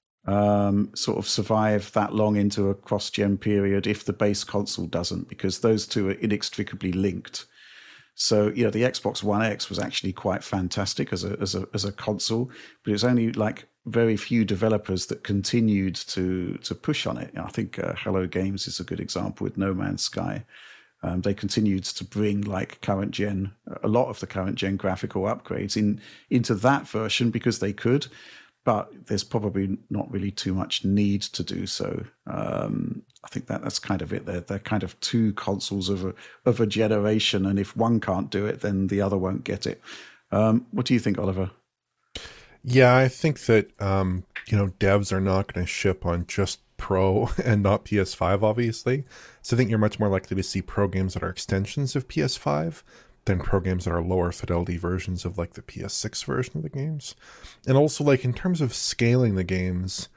um, sort of survive that long into a cross-gen period if the base console doesn't, because those two are inextricably linked. So, you know, the Xbox One X was actually quite fantastic as a as a as a console, but it was only like very few developers that continued to to push on it. I think uh, Hello Games is a good example with No Man's Sky. Um, they continued to bring like current gen, a lot of the current gen graphical upgrades in into that version because they could, but there's probably not really too much need to do so. Um, I think that that's kind of it. They're they're kind of two consoles of a of a generation, and if one can't do it, then the other won't get it. Um, what do you think, Oliver? Yeah, I think that, um, you know, devs are not going to ship on just Pro and not P S five, obviously. So I think you're much more likely to see Pro games that are extensions of P S five than Pro games that are lower fidelity versions of like the P S six version of the games. And also, like, in terms of scaling the games,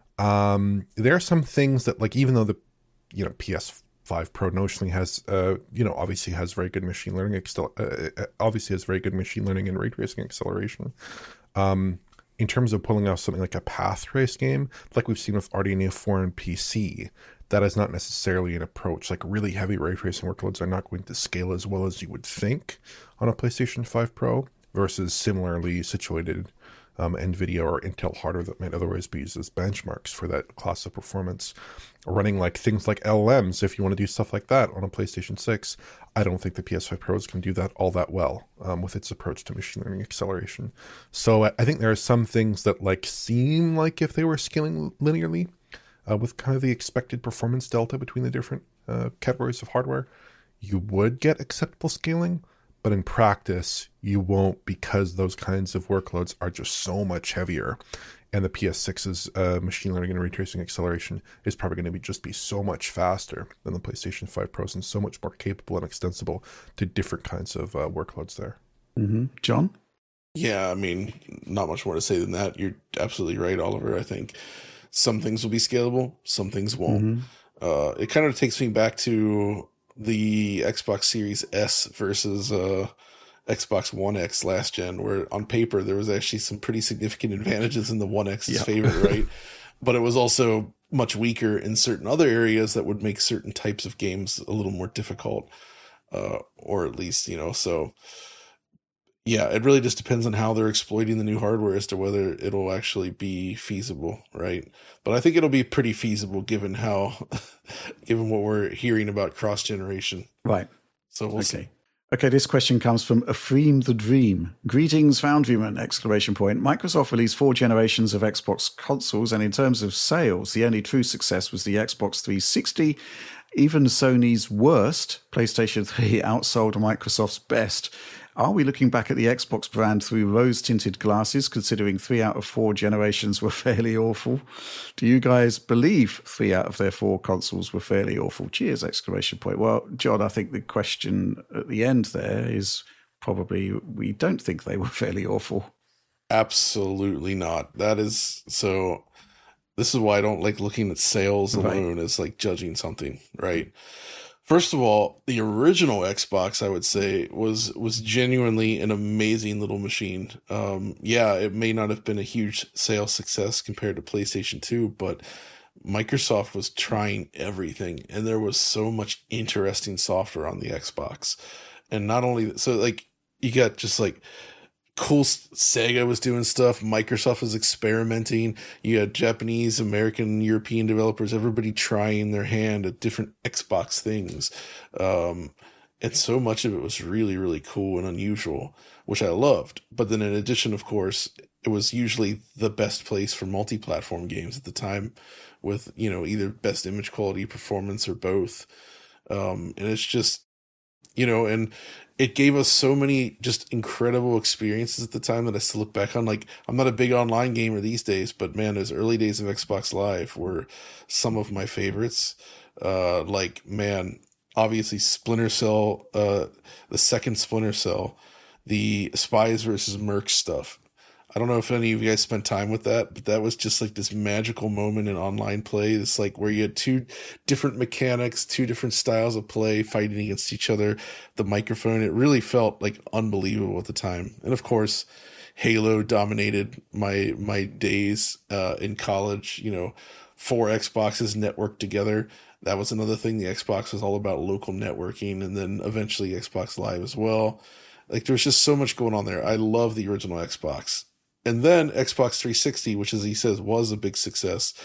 um, there are some things that, like, even though the, you know, P S five Pro notionally has, uh, you know, obviously has very good machine learning, excel- uh, obviously has very good machine learning and ray tracing acceleration. Um, in terms of pulling off something like a path race game, like we've seen with R D N A four and P C, that is not necessarily an approach. Like really heavy ray tracing workloads are not going to scale as well as you would think on a PlayStation five Pro versus similarly situated um, NVIDIA or Intel hardware that might otherwise be used as benchmarks for that class of performance. Running like things like L L Ms, if you want to do stuff like that on a PlayStation six, I don't think the P S five Pros can do that all that well um, with its approach to machine learning acceleration. So I think there are some things that like seem like if they were scaling linearly uh, with kind of the expected performance delta between the different uh, categories of hardware, you would get acceptable scaling. but in practice, you won't, because those kinds of workloads are just so much heavier. And the P S six's uh, machine learning and ray tracing acceleration is probably going to be just be so much faster than the PlayStation five Pros and so much more capable and extensible to different kinds of uh, workloads there. Mm-hmm. John? Yeah, I mean, not much more to say than that. You're absolutely right, Oliver. I think some things will be scalable, some things won't. Mm-hmm. Uh, it kind of takes me back to the Xbox Series S versus uh, Xbox One X last gen, where on paper there was actually some pretty significant advantages in the One X's Yep. favor, right? But it was also much weaker in certain other areas that would make certain types of games a little more difficult, uh, or at least, you know, so yeah, it really just depends on how they're exploiting the new hardware as to whether it'll actually be feasible, right? But I think it'll be pretty feasible given how, given what we're hearing about cross generation. Right. So we'll Okay. see. Okay, this question comes from Ephraim the Dream. Greetings, Foundryman! Exclamation point. Microsoft released four generations of Xbox consoles, and in terms of sales, the only true success was the Xbox three sixty. Even Sony's worst, PlayStation three, outsold Microsoft's best. Are we looking back at the Xbox brand through rose-tinted glasses, considering three out of four generations were fairly awful? Do you guys believe three out of their four consoles were fairly awful? Cheers! Exclamation point. Well, John, I think the question at the end there is probably we don't think they were fairly awful. Absolutely not. That is so. This is why I don't like looking at sales Right. alone as like judging something, right? First of all, the original Xbox, I would say, was was genuinely an amazing little machine. Um, yeah, it may not have been a huge sales success compared to PlayStation two, but Microsoft was trying everything, and there was so much interesting software on the Xbox. And not only so, like you got just like cool Sega was doing stuff, Microsoft was experimenting, you had Japanese, American, European developers, everybody trying their hand at different Xbox things, um and so much of it was really really cool and unusual, which I loved. But then in addition, of course, it was usually the best place for multi-platform games at the time, with, you know, either best image quality, performance, or both. Um and it's just, you know, and it gave us so many just incredible experiences at the time that I still look back on. Like, I'm not a big online gamer these days, but man, those early days of Xbox Live were some of my favorites. Uh, like, man, obviously Splinter Cell, uh, the second Splinter Cell, the Spies versus Mercs stuff. I don't know if any of you guys spent time with that, but that was just like this magical moment in online play. It's like where you had two different mechanics, two different styles of play fighting against each other. The microphone, it really felt like unbelievable at the time. And of course, Halo dominated my my days uh, in college. You know, four Xboxes networked together. That was another thing. The Xbox was all about local networking, and then eventually Xbox Live as well. Like, there was just so much going on there. I love the original Xbox. And then Xbox three sixty, which, as he says, was a big success.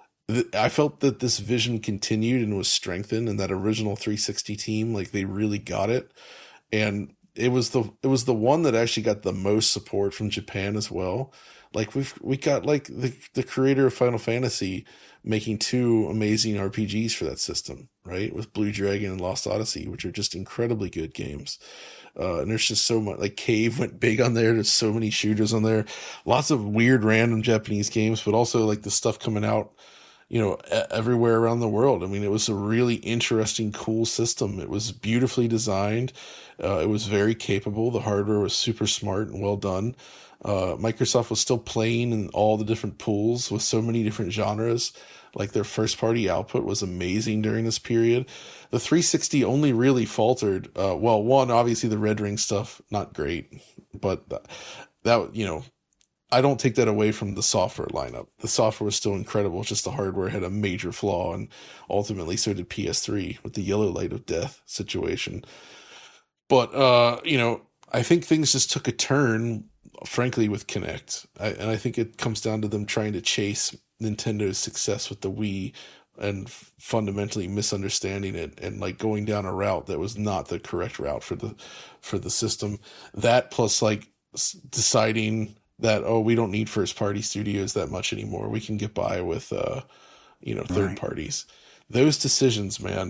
I felt that this vision continued and was strengthened, and that original three sixty team, like, they really got it. And it was the it was the one that actually got the most support from Japan as well. Like, we've we got like the the creator of Final Fantasy making two amazing R P Gs for that system, right? With Blue Dragon and Lost Odyssey, which are just incredibly good games. Uh, and there's just so much, like Cave went big on there. There's so many shooters on there, lots of weird random Japanese games, but also like the stuff coming out, you know, everywhere around the world. I mean, it was a really interesting, cool system. It was beautifully designed. Uh, it was very capable. The hardware was super smart and well done. Uh, Microsoft was still playing in all the different pools with so many different genres. Like, their first party output was amazing during this period. The three sixty only really faltered. Uh, well, one, obviously the Red Ring stuff, not great, but that, that, you know, I don't take that away from the software lineup. The software was still incredible. Just the hardware had a major flaw, and ultimately so did P S three with the yellow light of death situation. But, uh, you know, I think things just took a turn, frankly, with Kinect. I, and I think it comes down to them trying to chase Nintendo's success with the Wii and f- fundamentally misunderstanding it and like going down a route that was not the correct route for the for the system. That plus like s- deciding that, oh, we don't need first party studios that much anymore. We can get by with uh you know third Right. parties. Those decisions, man,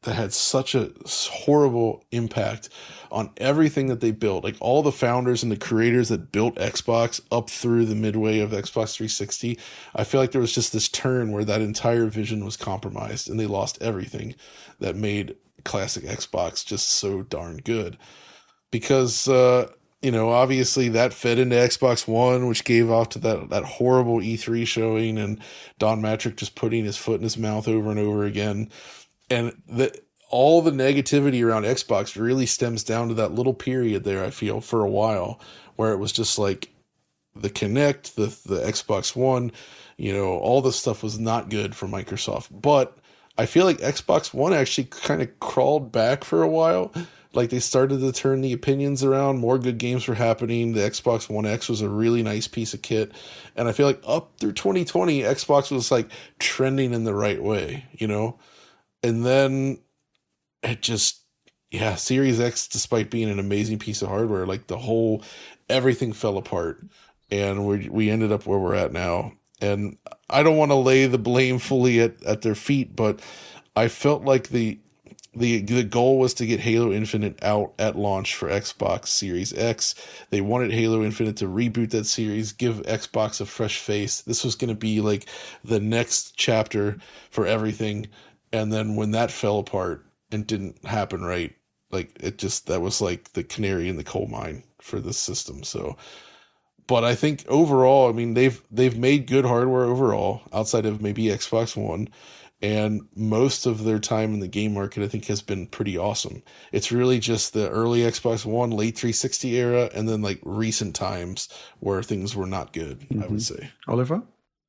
that had such a horrible impact on everything that they built. Like all the founders and the creators that built Xbox up through the midway of Xbox three sixty, I feel like there was just this turn where that entire vision was compromised and they lost everything that made classic Xbox just so darn good. Because, uh, you know, obviously that fed into Xbox One, which gave off to that, that horrible E three showing and Don Matrick just putting his foot in his mouth over and over again. And the, all the negativity around Xbox really stems down to that little period there, I feel, for a while, where it was just like the Kinect, the, the Xbox One, you know, all this stuff was not good for Microsoft. But I feel like Xbox One actually kind of crawled back for a while. Like they started to turn the opinions around. More good games were happening. The Xbox One X was a really nice piece of kit. And I feel like up through twenty twenty, Xbox was like trending in the right way, you know? And then it just, yeah, Series X, despite being an amazing piece of hardware, like the whole, everything fell apart. And we we ended up where we're at now. And I don't want to lay the blame fully at, at their feet, but I felt like the The the goal was to get Halo Infinite out at launch for Xbox Series X. They wanted Halo Infinite to reboot that series, give Xbox a fresh face. This was going to be like the next chapter for everything. And then when that fell apart and didn't happen right, like it just, that was like the canary in the coal mine for this system. So, but I think overall, I mean, they've they've made good hardware overall outside of maybe Xbox One. And most of their time in the game market, I think, has been pretty awesome. It's really just the early Xbox One, late three sixty era, and then like recent times where things were not good, mm-hmm. I would say. Oliver?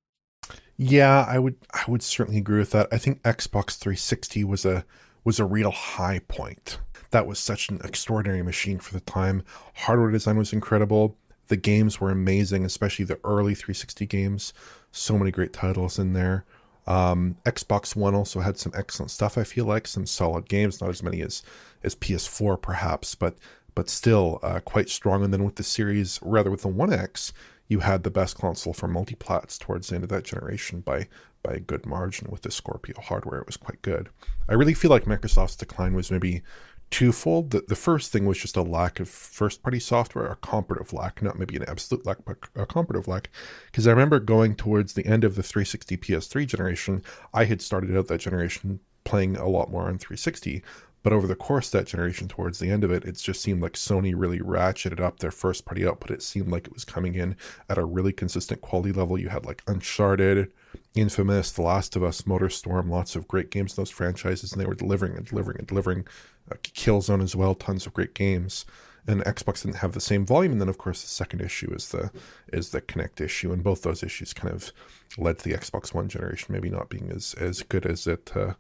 Yeah, I would I would certainly agree with that. I think Xbox three sixty was a was a real high point. That was such an extraordinary machine for the time. Hardware design was incredible. The games were amazing, especially the early three sixty games. So many great titles in there. Um, Xbox One also had some excellent stuff, I feel like, some solid games, not as many as, as P S four perhaps, but but still uh, quite strong. And then with the series, rather with the One X, you had the best console for multiplats towards the end of that generation by by a good margin. With the Scorpio hardware, it was quite good. I really feel like Microsoft's decline was maybe twofold. The, the first thing was just a lack of first-party software, a comparative lack, not maybe an absolute lack, but a comparative lack. Because I remember going towards the end of the three sixty P S three generation, I had started out that generation playing a lot more on three sixty, but over the course of that generation, towards the end of it, it just seemed like Sony really ratcheted up their first-party output. It seemed like it was coming in at a really consistent quality level. You had like Uncharted, Infamous, The Last of Us, MotorStorm, lots of great games in those franchises, and they were delivering and delivering and delivering. Uh, Killzone as well, tons of great games. And Xbox didn't have the same volume. And then, of course, the second issue is the is the Kinect issue, and both those issues kind of led to the Xbox One generation maybe not being as as good as it uh,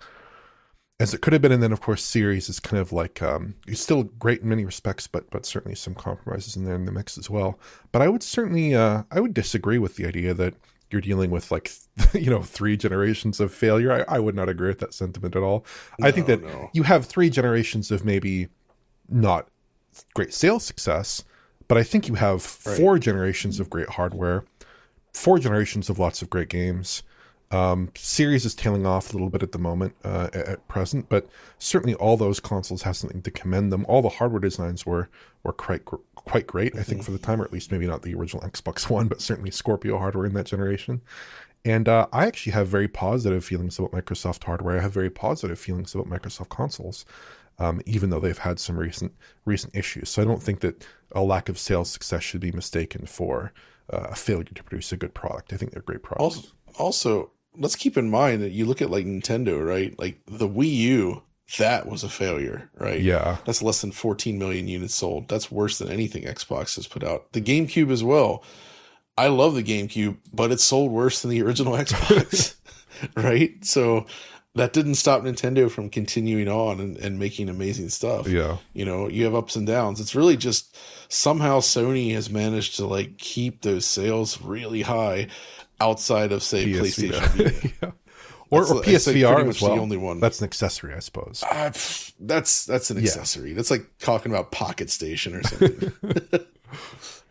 as it could have been. And then, of course, Series is kind of like um, it's still great in many respects, but but certainly some compromises in there in the mix as well. But I would certainly uh, I would disagree with the idea that you're dealing with like, you know, three generations of failure. I, I would not agree with that sentiment at all. No, I think that no. You have three generations of maybe not great sales success, but I think you have four right. generations of great hardware, four generations of lots of great games. Um, Series is tailing off a little bit at the moment, uh, at, at present, but certainly all those consoles have something to commend them. All the hardware designs were were quite quite great, I think, for the time, or at least maybe not the original Xbox One, but certainly Scorpio hardware in that generation. And uh, I actually have very positive feelings about Microsoft hardware. I have very positive feelings about Microsoft consoles, um, even though they've had some recent recent issues. So I don't think that a lack of sales success should be mistaken for uh, a failure to produce a good product. I think they're great products. Also, also let's keep in mind that you look at like Nintendo, right? Like the Wii U, that was a failure, right? Yeah. That's less than fourteen million units sold. That's worse than anything Xbox has put out. The GameCube as well. I love the GameCube, but it sold worse than the original Xbox, right? So that didn't stop Nintendo from continuing on and, and making amazing stuff. Yeah. You know, you have ups and downs. It's really just somehow Sony has managed to like keep those sales really high outside of, say, P S V R. PlayStation. Yeah. Or, or P S V R as well. The only one. That's an accessory, I suppose. Uh, that's that's an accessory. Yeah. That's like talking about Pocket Station or something.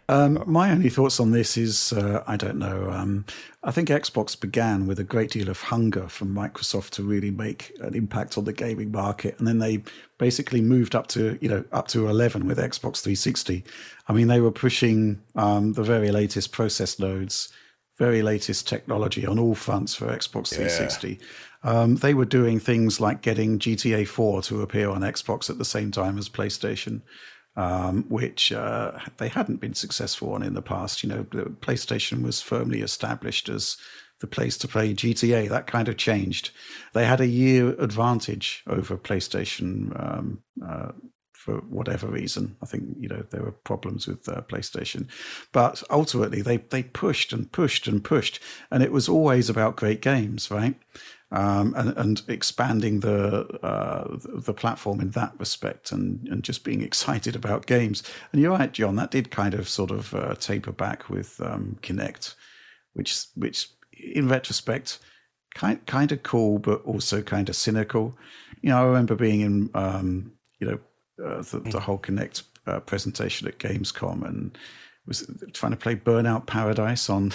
Um, my only thoughts on this is, uh, I don't know. Um, I think Xbox began with a great deal of hunger from Microsoft to really make an impact on the gaming market, and then they basically moved up to, you know, up to eleven with Xbox three sixty. I mean, they were pushing um, the very latest process nodes, very latest technology on all fronts for Xbox three sixty. Yeah. Um, they were doing things like getting G T A four to appear on Xbox at the same time as PlayStation. Um, which uh, they hadn't been successful on in the past. You know, the PlayStation was firmly established as the place to play G T A. That kind of changed. They had a year advantage over PlayStation um, uh, for whatever reason. I think, you know, there were problems with uh, PlayStation. But ultimately, they, they pushed and pushed and pushed. And it was always about great games, right? Um, and, and expanding the uh, the platform in that respect, and, and just being excited about games. And you're right, John, that did kind of sort of uh, taper back with um, Kinect, which which in retrospect kind kind of cool, but also kind of cynical. You know, I remember being in um, you know uh, the, the whole Kinect uh, presentation at Gamescom, and was trying to play Burnout Paradise on.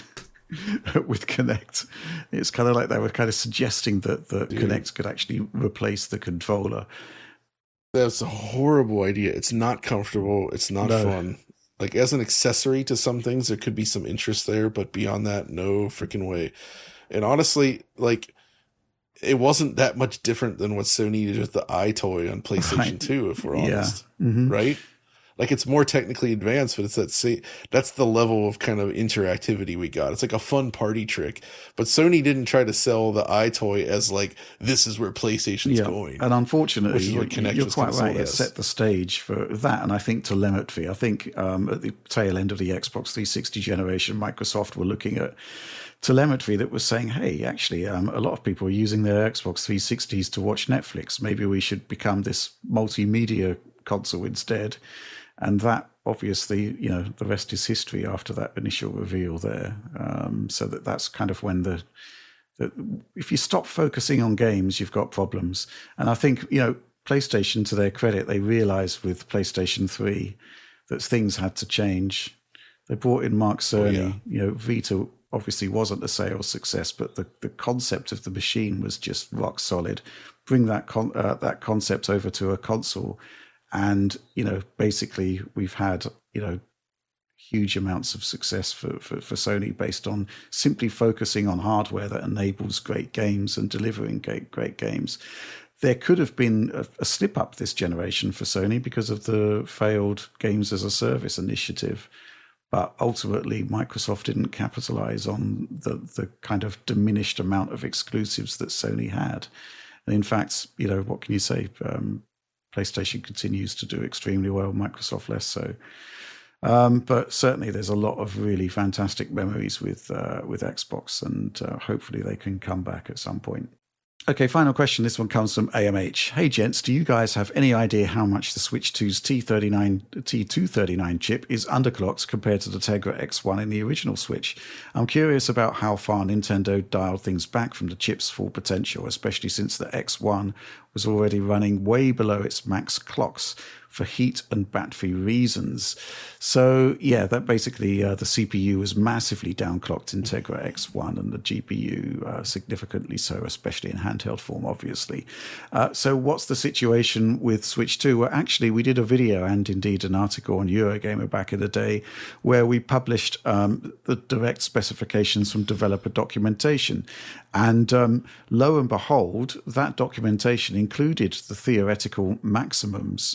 with Kinect. It's kind of like they were kind of suggesting that the Dude. Kinect could actually replace the controller. That's a horrible idea. It's not comfortable. It's not no. fun. Like, as an accessory to some things, there could be some interest there, but beyond that, no freaking way. And honestly, like, it wasn't that much different than what Sony did with the iToy on PlayStation right. two, if we're honest. Yeah. Mm-hmm. Right? Like, it's more technically advanced, but it's that say, that's the level of kind of interactivity we got. It's like a fun party trick. But Sony didn't try to sell the iToy as like, this is where PlayStation's yeah. going. And unfortunately, you, you're quite right. It set the stage for that. And I think telemetry, I think um, at the tail end of the Xbox three sixty generation, Microsoft were looking at telemetry that was saying, hey, actually, um, a lot of people are using their Xbox three sixties to watch Netflix. Maybe we should become this multimedia console instead. And that, obviously, you know, the rest is history after that initial reveal there. Um, so that that's kind of when the, the, if you stop focusing on games, you've got problems. And I think, you know, PlayStation, to their credit, they realized with PlayStation three that things had to change. They brought in Mark Cerny. Oh, yeah. You know, Vita obviously wasn't a sales success, but the, the concept of the machine was just rock solid. Bring that con- uh, that concept over to a console. And, you know, basically we've had, you know, huge amounts of success for, for, for Sony based on simply focusing on hardware that enables great games and delivering great, great games. There could have been a, a slip up this generation for Sony because of the failed games as a service initiative. But ultimately, Microsoft didn't capitalize on the, the kind of diminished amount of exclusives that Sony had. And in fact, you know, what can you say? Um, PlayStation continues to do extremely well, Microsoft less so. Um, but certainly there's a lot of really fantastic memories with uh, with Xbox, and uh, hopefully they can come back at some point. Okay, final question. This one comes from A M H. Hey, gents, do you guys have any idea how much the Switch two's T thirty-nine, T two thirty-nine chip is underclocked compared to the Tegra X one in the original Switch? I'm curious about how far Nintendo dialed things back from the chip's full potential, especially since the X one was already running way below its max clocks for heat and battery reasons. So, yeah, that basically uh, the C P U was massively downclocked in Tegra X one, and the G P U uh, significantly so, especially in handheld form, obviously. Uh, so what's the situation with Switch two? Well, actually, we did a video and indeed an article on Eurogamer back in the day where we published um, the direct specifications from developer documentation. And um, lo and behold, that documentation included the theoretical maximums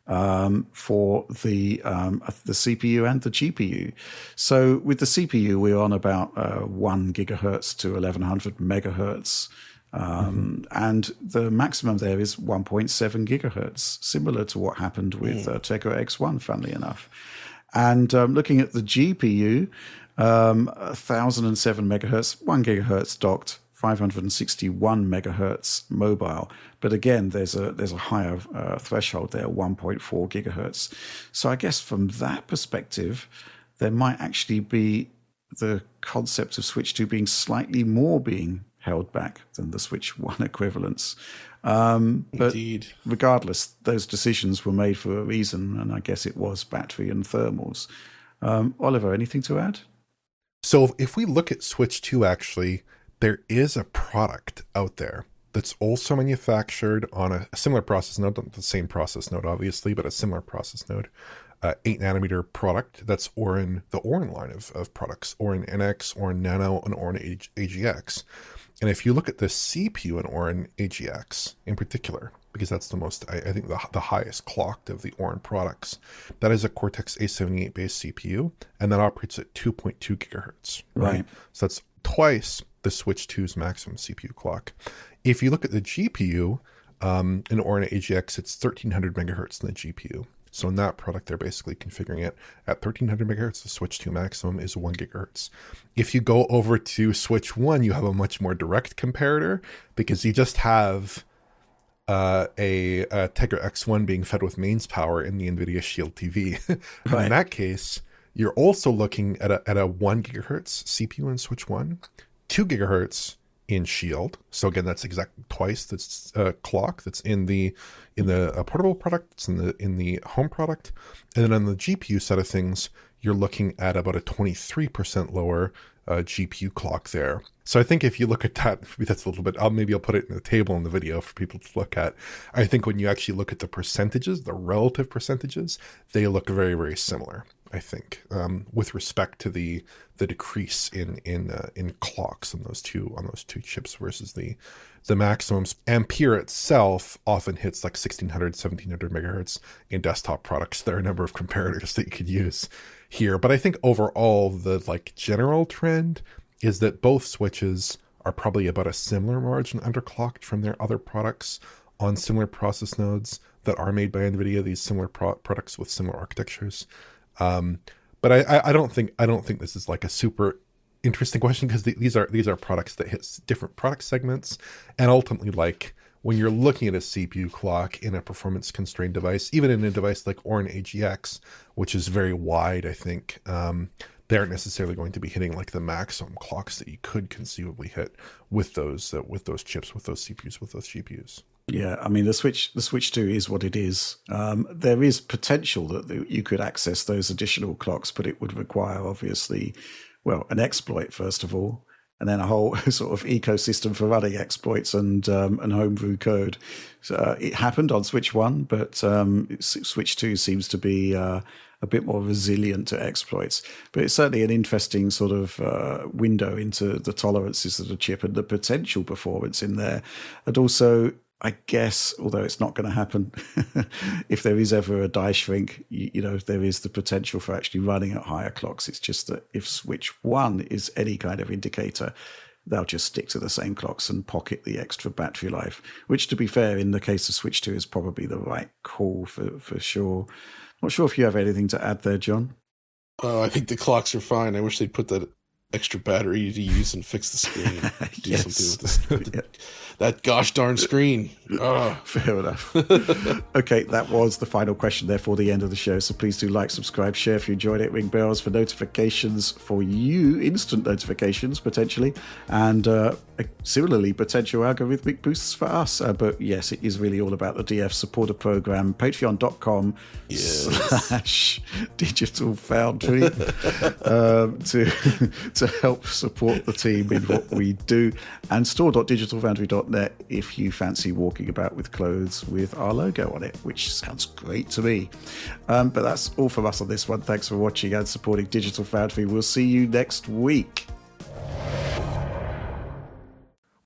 Um, for the um, the C P U and the G P U. So with the C P U, we're on about uh, one gigahertz to eleven hundred megahertz. Um, mm-hmm. And the maximum there is one point seven gigahertz, similar to what happened with mm. uh, Tegra X one, funnily enough. And um, looking at the G P U, um, one thousand seven megahertz, one gigahertz docked, five hundred sixty-one megahertz mobile. But again, there's a there's a higher uh, threshold there, one point four gigahertz. So I guess from that perspective, there might actually be the concept of Switch two being slightly more being held back than the Switch one equivalents. Um, but Indeed. Regardless, those decisions were made for a reason, and I guess it was battery and thermals. Um, Oliver, anything to add? So if we look at Switch two, actually, there is a product out there that's also manufactured on a similar process node, not the same process node, obviously, but a similar process node, uh, eight nanometer product. That's Orin, the Orin line of, of products, Orin N X, Orin Nano, and Orin A G X. And if you look at the C P U in Orin A G X in particular, because that's the most, I, I think, the, the highest clocked of the Orin products, that is a Cortex A seventy-eight based C P U, and that operates at two point two gigahertz. Right? Right. So that's twice the Switch two's maximum C P U clock. If you look at the G P U um, in Orin A G X, it's thirteen hundred megahertz in the G P U. So in that product, they're basically configuring it at thirteen hundred megahertz. The Switch two maximum is one gigahertz. If you go over to Switch one, you have a much more direct comparator because you just have uh, a, a Tegra X one being fed with mains power in the NVIDIA Shield T V. Right. In that case, you're also looking at a, at a one gigahertz C P U in Switch one, two gigahertz in Shield. So again, that's exactly twice that's uh, clock that's in the in the uh, portable product, it's in the in the home product, and then on the G P U side of things, you're looking at about a twenty-three percent lower uh, G P U clock there. So I think if you look at that, maybe that's a little bit. I'll maybe I'll put it in the table in the video for people to look at. I think when you actually look at the percentages, the relative percentages, they look very very similar. I think, um, with respect to the the decrease in in uh, in clocks on those two on those two chips versus the the maximums. Ampere itself often hits like sixteen hundred, seventeen hundred megahertz in desktop products. There are a number of comparators that you could use here, but I think overall the like general trend is that both switches are probably about a similar margin underclocked from their other products on similar process nodes that are made by NVIDIA. These similar pro- products with similar architectures. Um, but I, I don't think I don't think this is like a super interesting question because the, these are these are products that hit different product segments, and ultimately, like when you're looking at a C P U clock in a performance constrained device, even in a device like Orin A G X, which is very wide, I think um, they aren't necessarily going to be hitting like the maximum clocks that you could conceivably hit with those uh, with those chips, with those C P Us, with those G P Us. Yeah, I mean, the Switch the Switch two is what it is. Um, there is potential that you could access those additional clocks, but it would require, obviously, well, an exploit, first of all, and then a whole sort of ecosystem for running exploits and um, and homebrew code. So, uh, it happened on Switch one, but um, Switch two seems to be uh, a bit more resilient to exploits. But it's certainly an interesting sort of uh, window into the tolerances of the chip and the potential performance in there. And also, I guess, although it's not going to happen, if there is ever a die shrink, you, you know, there is the potential for actually running at higher clocks. It's just that if Switch one is any kind of indicator, they'll just stick to the same clocks and pocket the extra battery life, which, to be fair, in the case of Switch two is probably the right call for, for sure. Not sure if you have anything to add there, John. Uh, I think the clocks are fine. I wish they'd put that extra battery to use and fix the screen. Do Yes. something with the screen. Yeah. That gosh darn screen. Oh. Fair enough. Okay, that was the final question there for the end of the show. So please do like, subscribe, share if you enjoyed it. Ring bells for notifications for you, instant notifications potentially, and uh, similarly potential algorithmic boosts for us. Uh, but yes, it is really all about the D F supporter program. Patreon.com Yes. slash Digital Foundry um, to to help support the team in what we do, and store dot digital foundry dot net if you fancy walking about with clothes with our logo on it, which sounds great to me. Um, but that's all from us on this one. Thanks for watching and supporting Digital Foundry. We'll see you next week.